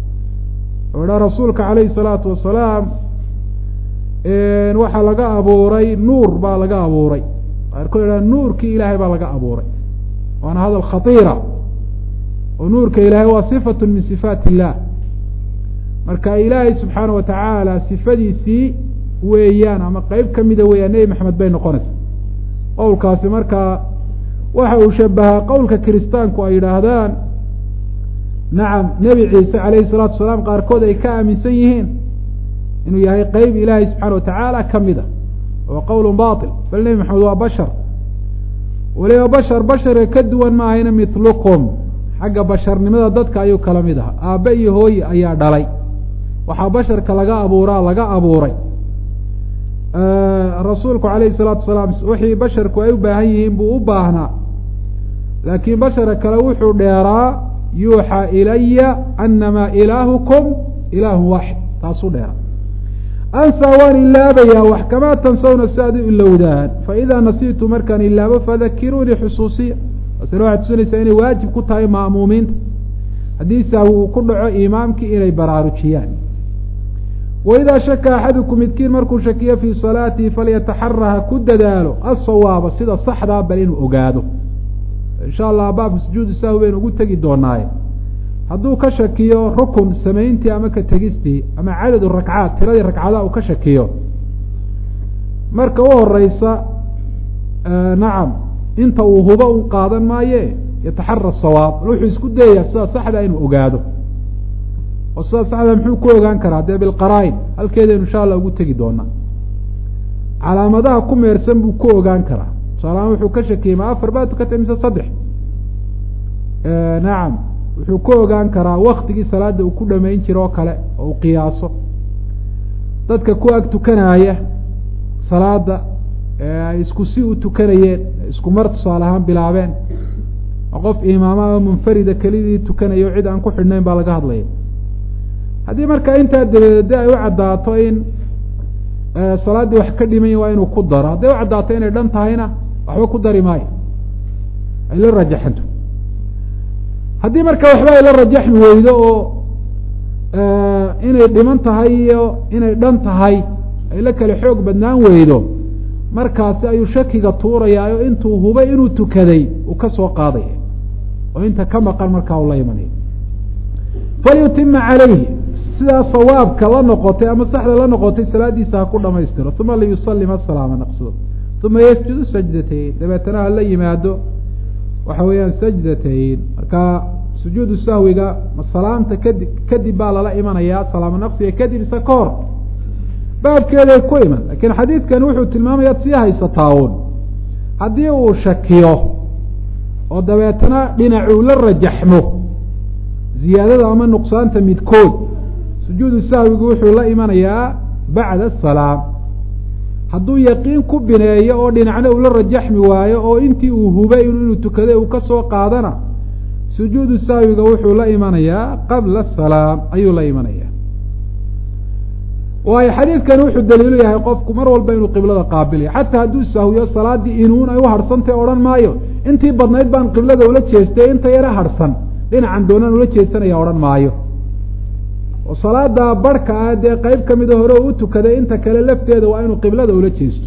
oo idhaa rasuulka calayhi الsalaatu wasalaam waxaa laga abuuray nuur baa laga abuuray qaarkood idhaa nuurkii ilaahay baa laga abuuray waana hadal khatiira oo nuurka ilaahay waa sifatu min sifaat illah marka ilaahay subxaana wa tacaala sifadiisii weeyaan ama qeyb ka mida weeyaan nebi maxamed bay noqonaysa qowlkaasi markaa waxa uu shabahaa qowlka kiristaanku ay yidhaahdaan nacam nebi ciise calayhi salaatu wasalaam qaarkood ay ka aaminsan yihiin inuu yahay qeyb ilaahay subxaana wa tacaala ka mid a waa qowlun batil bal nebi maxamed waa bashar waliba bashar basharka ka duwan ma ahayna milukum xagga basharnimada dadka ayuu kala mid aha aabbe iyo hooye ayaa dhalay waxaa basharka laga abuuraa laga abuuray rasuulku calayhi salaatu wasalaam wixii basharku ay u baahan yihiin buu u baahnaa laakiin bashara kale wuxuu dheeraa yuuxaa ilaya anamaa ilaahukum ilaahun waaxid taasuu dheeraa ansaa waan ilaabayaa wax kamaa tansawna si aad u ilowdaan faidaa nasiitu markaan ilaabo fadakiruunii xusuusiya taasina waxay tusinaysaa inay waajib ku tahay ma'muumiinta haddii sahwi uu ku dhaco imaamkii inay baraarujiyaan waidaa shaka axadukum midkiin markuu shakiyo fii salaatihi falyataxaraha ku dadaalo asawaaba sida saxdaa bal inuu ogaado insha allah baabka sujuudu sahwi baynu ugu tegi doonaaye hadduu ka shakiyo rukun samayntii ama ka tegistii ama cadadu rakcaad tiradii ragcadaha uu ka shakiyo marka u horeysa nacam inta uu hubo un qaadan maaye yataxara sawaab wuxuu isku dayayaa sida saxda inuu ogaado oo sida saxda muxuu ku ogaan karaa dee bilqaraa'in halkeedaynu insha allah ugu tegi doonaa calaamadaha ku meersan buu ku ogaan karaa tusaalahaan wuxuu ka shakiyey ma afar baa tukatay mise saddex nacam wuxuu ku ogaan karaa waktigii salaada uu ku dhamayn jiro oo kale oo uu qiyaaso dadka ku ag tukanaya salaada ay isku si u tukanayeen isku mar tusaale ahaan bilaabeen qof imaama ama munfarida kelidii tukanayo cid aan ku xidhnayn baa laga hadlaya haddii markaa intaa dabadeed ay u caddaato in salaaddii wax ka dhiman waa inuu ku daro hadday u caddaato inay dhan tahayna waxba ku dari maayo ay la rajaxanto haddii marka waxba ay la rajaxmi weydo oo inay dhiman tahay iyo inay dhan tahay ay la kala xoog badnaan weydo markaasi ayuu shakiga tuurayaa oo intuu hubay inuu tukaday uu ka soo qaadaya oo inta ka maqan markaa u la imanaya falyutima calayhi sidaa sawaabka la noqotay ama saxda la noqotay salaadiisa ha ku dhamaystiro uma liyusalima salaama naqsado uma yasjudu sajdatayn dabeetana ha la yimaado waxa weeyaan sajdatayn marka sujuudu sahwiga ma salaamta kadib kadib baa lala imanayaa salaamo naqsiga kadib isa ka hor baabkeeday ku iman lakiin xadiidkani wuxuu tilmaamaya ad sii haysataa un haddii uu shakiyo oo dabeetana dhinacuu la rajaxmo ziyaadada ama nuqsaanta midkood sujuudu sahwigu wuxuu la imanayaa bacda asalaam hadduu yaqiin ku bineeyo oo dhinacna uu la rajaxmi waayo oo intii uu hubay inuu tukaday uu ka soo qaadana sujuudu sahwiga wuxuu la imanayaa qabla asalaam ayuu la imanaya waayo xadiidkani wuxuu daliilu yahay qofku mar walba inuu qiblada qaabilayo xataa hadduu sahwiyo salaadii inuun ay u harhsantay odhan maayo intii badnayd baan qiblada ula jeestay inta yara harhsan dhinacan doonaan ula jeesanaya odhan maayo oo salaada barhka ah dee qeyb kamida hore u tukaday inta kale lafteeda waa inuu qiblada ula jeesto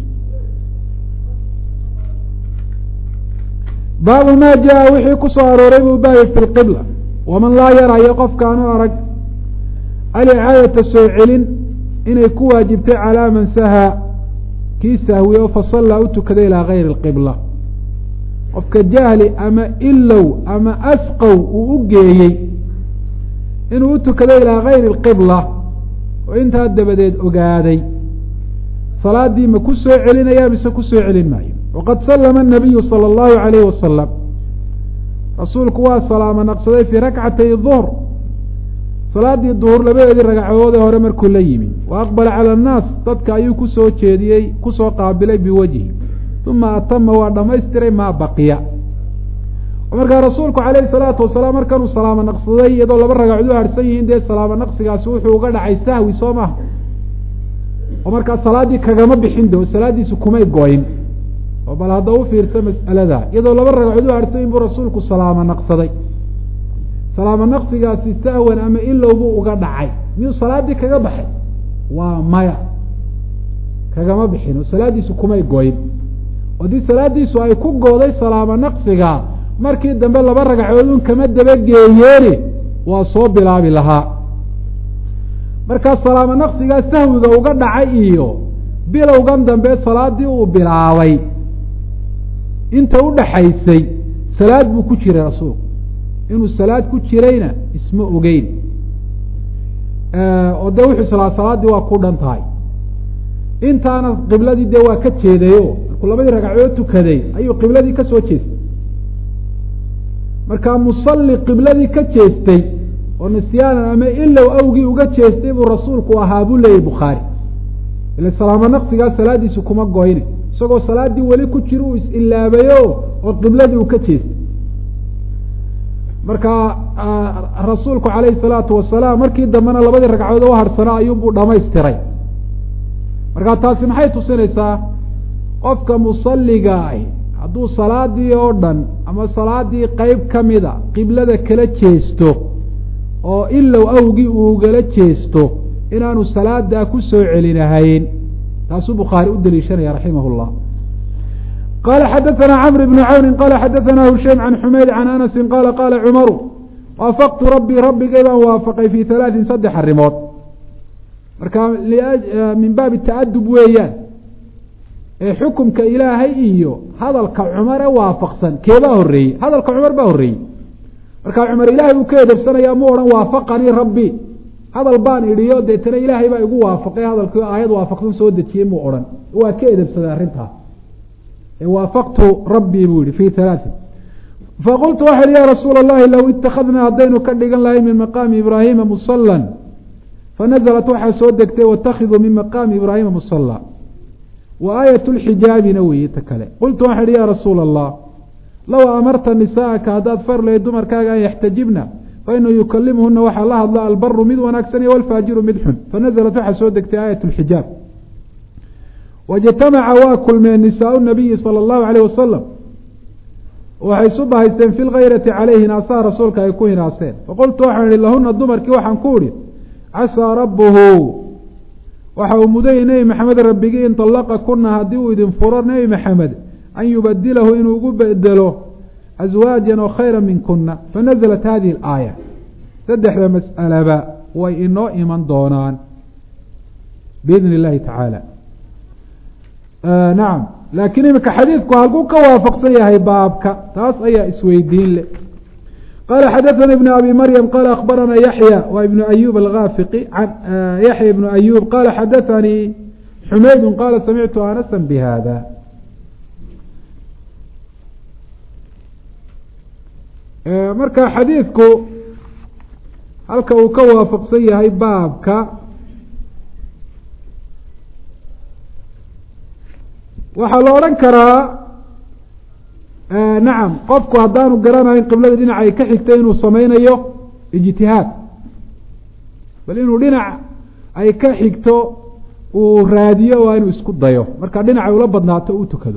baabu maa jaa wixii ku soo arooray buu baayay fi lqibla waman laa yarayo qofkaanu arag alicaadata soo celin inay ku waajibtay calaa man sahaa kii sahwiye oo fasallaa u tukaday ilaa gayri اlqibla qofka jahli ama ilow ama asqow uu u geeyey inuu u tukaday ilaa gayri اlqibla oo intaa dabadeed ogaaday salaadii ma ku soo celinaya mise ku soo celin maayo waqad sallama الnabiyu salى اllahu عalayh wasalam rasuulku waa salaamo naqsaday fii rakcatay duhr salaadii duhur labadeedii ragcadood ee hore markuu la yimi wa aqbala cala annaas dadka ayuu kusoo jeediyey kusoo qaabilay biwajhi uma atama waa dhamaystiray maa baqiya markaa rasuulku calayhi salaatu wasalaam markanuu salaamo naqsaday iyadoo laba ragcadood u harhsan yihiin dee salaamo naqsigaasi wuxuu uga dhacay sahwi soo maha oo markaa salaaddii kagama bixin de oo salaaddiisu kumay gooyin oo bal hadda u fiirsa mas'alada iyadoo laba ragcadood u harhsan yihin buu rasuulku salaamo naqsaday salaamo naqsigaasi sahwan ama ilow buu uga dhacay miyuu salaaddii kaga baxay waa maya kagama bixin oo salaaddiisu kumay gooyin oo dii salaaddiisu ay ku gooday salaamo naqsiga markii dambe laba ragcadoodun kama dabageeyeeni waa soo bilaabi lahaa markaa salaamo naqsigaa sahwiga uga dhacay iyo bilowgan dambe salaaddii uu bilaabay inta u dhaxaysay salaad buu ku jiray rasuulku inuu salaad ku jirayna isma ogeyn oo de wuxuu islaa salaaddii waa ku dhan tahay intaana qibladii dee waa ka jeedayo markuu labadii ragcadood tukaday ayuu qibladii ka soo jeestay markaa musalli qibladii ka jeestay oo nisyaanan ama ilow awgii uga jeestay buu rasuulku ahaa buu leeyay bukhaari ila salaamo naqsigaa salaaddiisu kuma goyne isagoo salaaddii weli ku jiro uu is-ilaabayo oo qibladii uu ka jeestay marka rasuulku calayhi salaatu wasalaam markii dambena labadii ragcadood u harhsanaa ayuunbuu dhamaystiray markaa taasi maxay tusinaysaa qofka musalliga ah hadduu salaadii oo dhan ama salaadii qeyb kamida qiblada kala jeesto oo ilow awgii uu ugala jeesto inaanu salaadaa ku soo celinahayn taasuu bukhaari u daliishanaya raximah llah qala xadaثna cmr بن cawni qala xadaثna hushaym can xumayd can anasi qala qala cmaru waafaqtu rabbii rabbigay baan waafaqay fi halaaثin saddex arimood marka min baabi taadub weeyaan ee xukumka ilaahay iyo hadalka cumar ee waafaqsan keebaa horeeyey hadalka cumar baa horeeyey marka cumar ilaahay uu ka edebsanaya mu odhan waafaqanii rabbi hadal baan idhiyo deetana ilaahay baa igu waafaqay hadalkii aayad waafaqsan soo dejiyey muu odhan waa ka edebsaday arrintaa waafaqtu rabbii buu yihi fi halaaثin faqultu waxaa ya rasuula اllahi low itakadnaa haddaynu ka dhigan lahay min maqaami ibraahima musala fanaزlat waxaa soo degtay watakiduu min maqaami ibraahima musala wa aayat lxijaabina weeye ta kale qultu waxaa ihi ya rasuula allah low amarta nisaءaka haddaad far lahayd dumarkaaga an yaxtajibna fainahu yukalimuhuna waxaa la hadla albaru mid wanaagsan iyo walfaajiru mid xun fanaزlat waxaa soo degtay aayat اlxijaab wاjtamaca waa kulmeen nisaau nabiyi salى اllahu alayh wasalam waxay isu bahaysteen fi lgayrati calayhi hinaasaha rasuulka ay ku hinaaseen faqultu waxaan ihi lahuna dumarkii waxaan ku idhi casaa rabbuhu waxa uu mudayay nebi maxamed rabbigii in طallaqa kuna haddii uu idin furo nebi maxamed an yubadilahu inuu ugu bedelo aswaajan oo khayra min kuna fanaزlat hadihi اlaaya saddexda mas'alaba way inoo iman doonaan biidni اllahi tacaala nacam laakiin imika xadiidku halkuu ka waafaqsan yahay baabka taas ayaa isweydiin leh qaala xadaثana ibn abi maryam qaala akhbarana yaxya wa ibnu ayub algaafiqi yaxya ibnu ayub qaala xadaثanii xumaydu qaala samictu anasa bihada marka xadiidku halka uu ka waafaqsan yahay baabka waxaa la odhan karaa nacam qofku haddaanu garanayn qiblada dhinac ay ka xigtay inuu sameynayo ijtihaad bal inuu dhinac ay ka xigto uu raadiyo waa inuu isku dayo marka dhinacay ula badnaato u tukado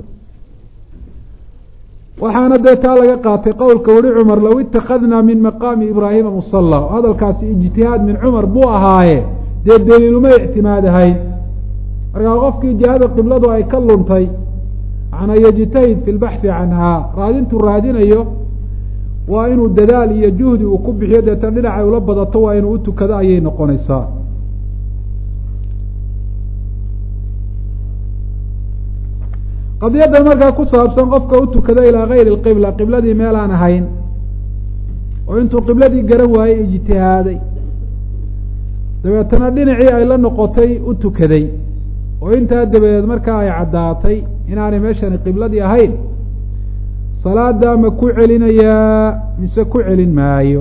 waxaana dee taa laga qaatay qowlka wuri cumar low itakadnaa min maqaami ibraahima musala hadalkaasi ijtihaad min cumar buu ahaaye dee daliiluma ictimaadahayn markaa qofkii jihada qibladu ay ka luntay macnaa yajtahid fi lbaxthi canhaa raadintuu raadinayo waa inuu dadaal iyo juhdi uu ku bixiyo deetan dhinacay ula badato waa inuu u tukado ayay noqonaysaa qadiyaddan markaa ku saabsan qofka u tukada ilaa gayri lqibla qibladii meel aan ahayn oo intuu qibladii garan waayey ijtihaaday dabeetana dhinacii ay la noqotay u tukaday oo intaa dabadeed markaa ay caddaatay inaanay meeshani qibladii ahayn salaada ma ku celinayaa mise ku celin maayo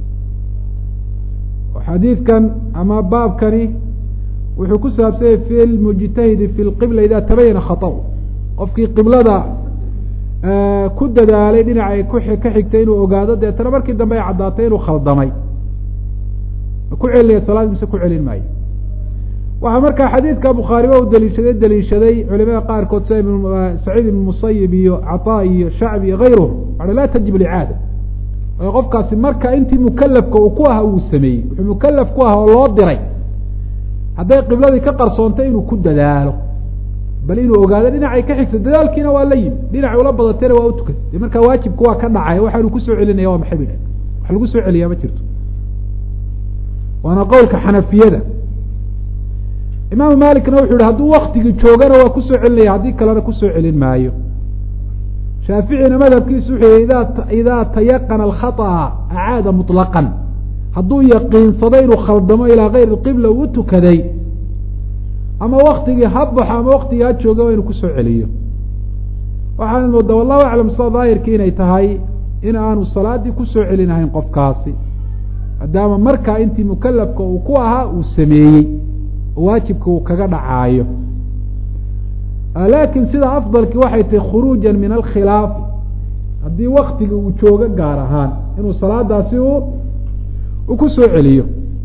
oo xadiidkan ama baabkani wuxuu ku saabsanyay fi lmujtahidi fi lqibla idaa tabayana khata qofkii qiblada ku dadaalay dhinac ay ka xigtay inuu ogaado deetana markii dambe ay caddaatay inuu khaldamay ma ku celinaya salaad mise ku celin maayo waxaa markaa xadiidka bukhaari o u daliishaday daliishaday culimada qaarkood sida saciid ibn musayib iyo caطaa iyo shacbi iyo hayruhu a laa tajib licaada oo qofkaasi marka intii mukalafka uu ku aha uu sameeyey wuxuu mukalaf ku aha oo loo diray hadday qibladii ka qarsoontay inuu ku dadaalo bal inuu ogaado dhinacay ka xigto dadaalkiina waa la yimi dhinacay ula badatayna waa u tukay de markaa waajibka waa ka dhacay waxaanu kusoo celinaya waa maxay bidha wax lagu soo celiyaa ma jirto waana qowlka xanafiyada imaamu malikna wuxuu yihi hadduu waktigii joogana waa kusoo celinaya haddii kalena kusoo celin maayo shaaficina madhabkiisu wuxuu yihi ida idaa tayaqana alkhaطأa acaada muطlaqan hadduu yaqiinsado inuu khaldamo ilaa gayri اqibla uu tukaday ama waktigii ha baxo ama waktigii ha jooga waa inuu kusoo celiyo waxaan moodaa wallahu aclam sida daahirkii inay tahay in aanu salaadii kusoo celinahayn qofkaasi maadaama markaa intii mukalafka uu ku ahaa uu sameeyey oo waajibka uu kaga dhacaayo laakiin sida afdalkii waxay tahay khuruuja min alkhilaaf haddii waktigii uu joogo gaar ahaan inuu salaadaasi u u kusoo celiyo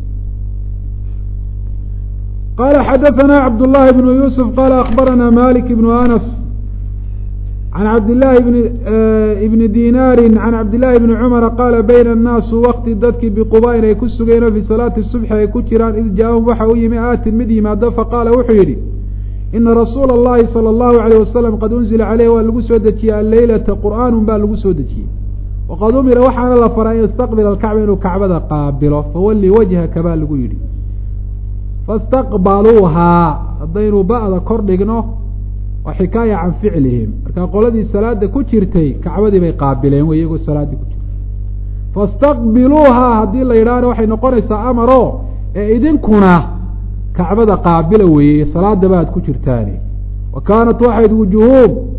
qala xadaثna cabd الlahi بن yusf qala akbarana malik بn anas can cabd لlahi bni dinaari can cabd لlahi bni cmara qaala bayna الnaasu wakti dadkii biqubayn ay ku sugeen fi salaati subxi ay ku jiraan id jaaahum waxa u yimi aatin mid yimaado faqaala wuxuu yihi ina rasuula اllahi salى اllahu عalيه wasalam qad unzila caleyh waa lagu soo dejiyey alleylata qur'aan baa lagu soo dejiyey waqad umira waxaana la faray an yastaqbila alkacba inuu kacbada qaabilo fawali wajhaka baa lagu yihi fastaqbaluuhaa haddaynu ba'da kor dhigno waa xikaaya can ficlihim markaa qoladii salaada ku jirtay kacbadii bay qaabileen wey iyagoo salaaddii ku jirtay fastaqbiluuhaa haddii la yidhaahna waxay noqonaysaa amaro ee idinkuna kacbada qaabila weeye salaada baad ku jirtaani wa kaanat waxayd wujuhuum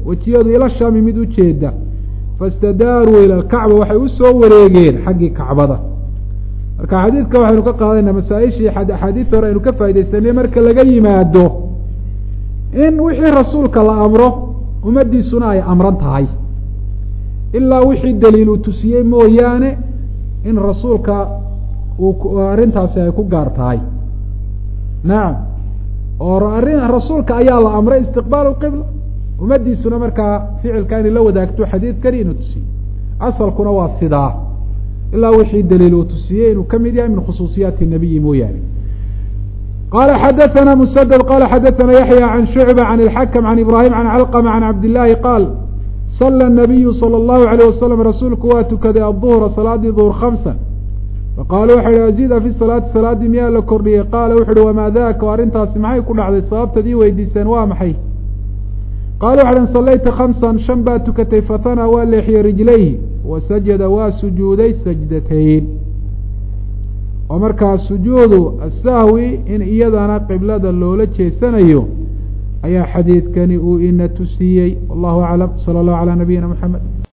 wejiyadu ila shaami mid u jeeda fastadaaruu ila alkacba waxay u soo wareegeen xaggii kacbada marka xadiidka waxaynu ka qaadayna masaa-ishii axaadiis hore aynu ka faaidaysanay marka laga yimaado in wixii rasuulka la amro ummaddiisuna ay amran tahay ilaa wixii daliil uu tusiyey mooyaane in rasuulka uu arrintaasi ay ku gaar tahay nacam oo arrin rasuulka ayaa la amray istiqbaalu lqibla ummaddiisuna markaa ficilka inay la wadaagto xadiidkani inuu tusiyey asalkuna waa sidaa ilaa wixii daliil uu tusiyey inuu ka mid yahay min khusuusiyaati nabiyi mooyaane qala xadaثna msdد qala xadaثna yaحyى can shucba can اlxakm can ibrahim can calqma can cabdالlahi qaal sala الnabiyu salى الlahu عalيه wasalam rasuulku waa tukaday aلظuhra salaadii duhr khamsa faqaala waxa yihi azida fi salaati salaadii miyaa la kordhiyey qaala wuxu uhi wamaa daka o arrintaasi maxay ku dhacday sababtad ii weydiiseen waa maxay qaala waxa uhi salayta khamsan shan baa tukatay fatanaa waa leexiyey rijlayhi wasajada waa sujuuday sajdatayn oo markaa sujuudu asahwi in iyadana qiblada loola jeesanayo ayaa xadiidkani uu ina tusiyey wallahu aclam salى اllahu alى nabiyina mxamed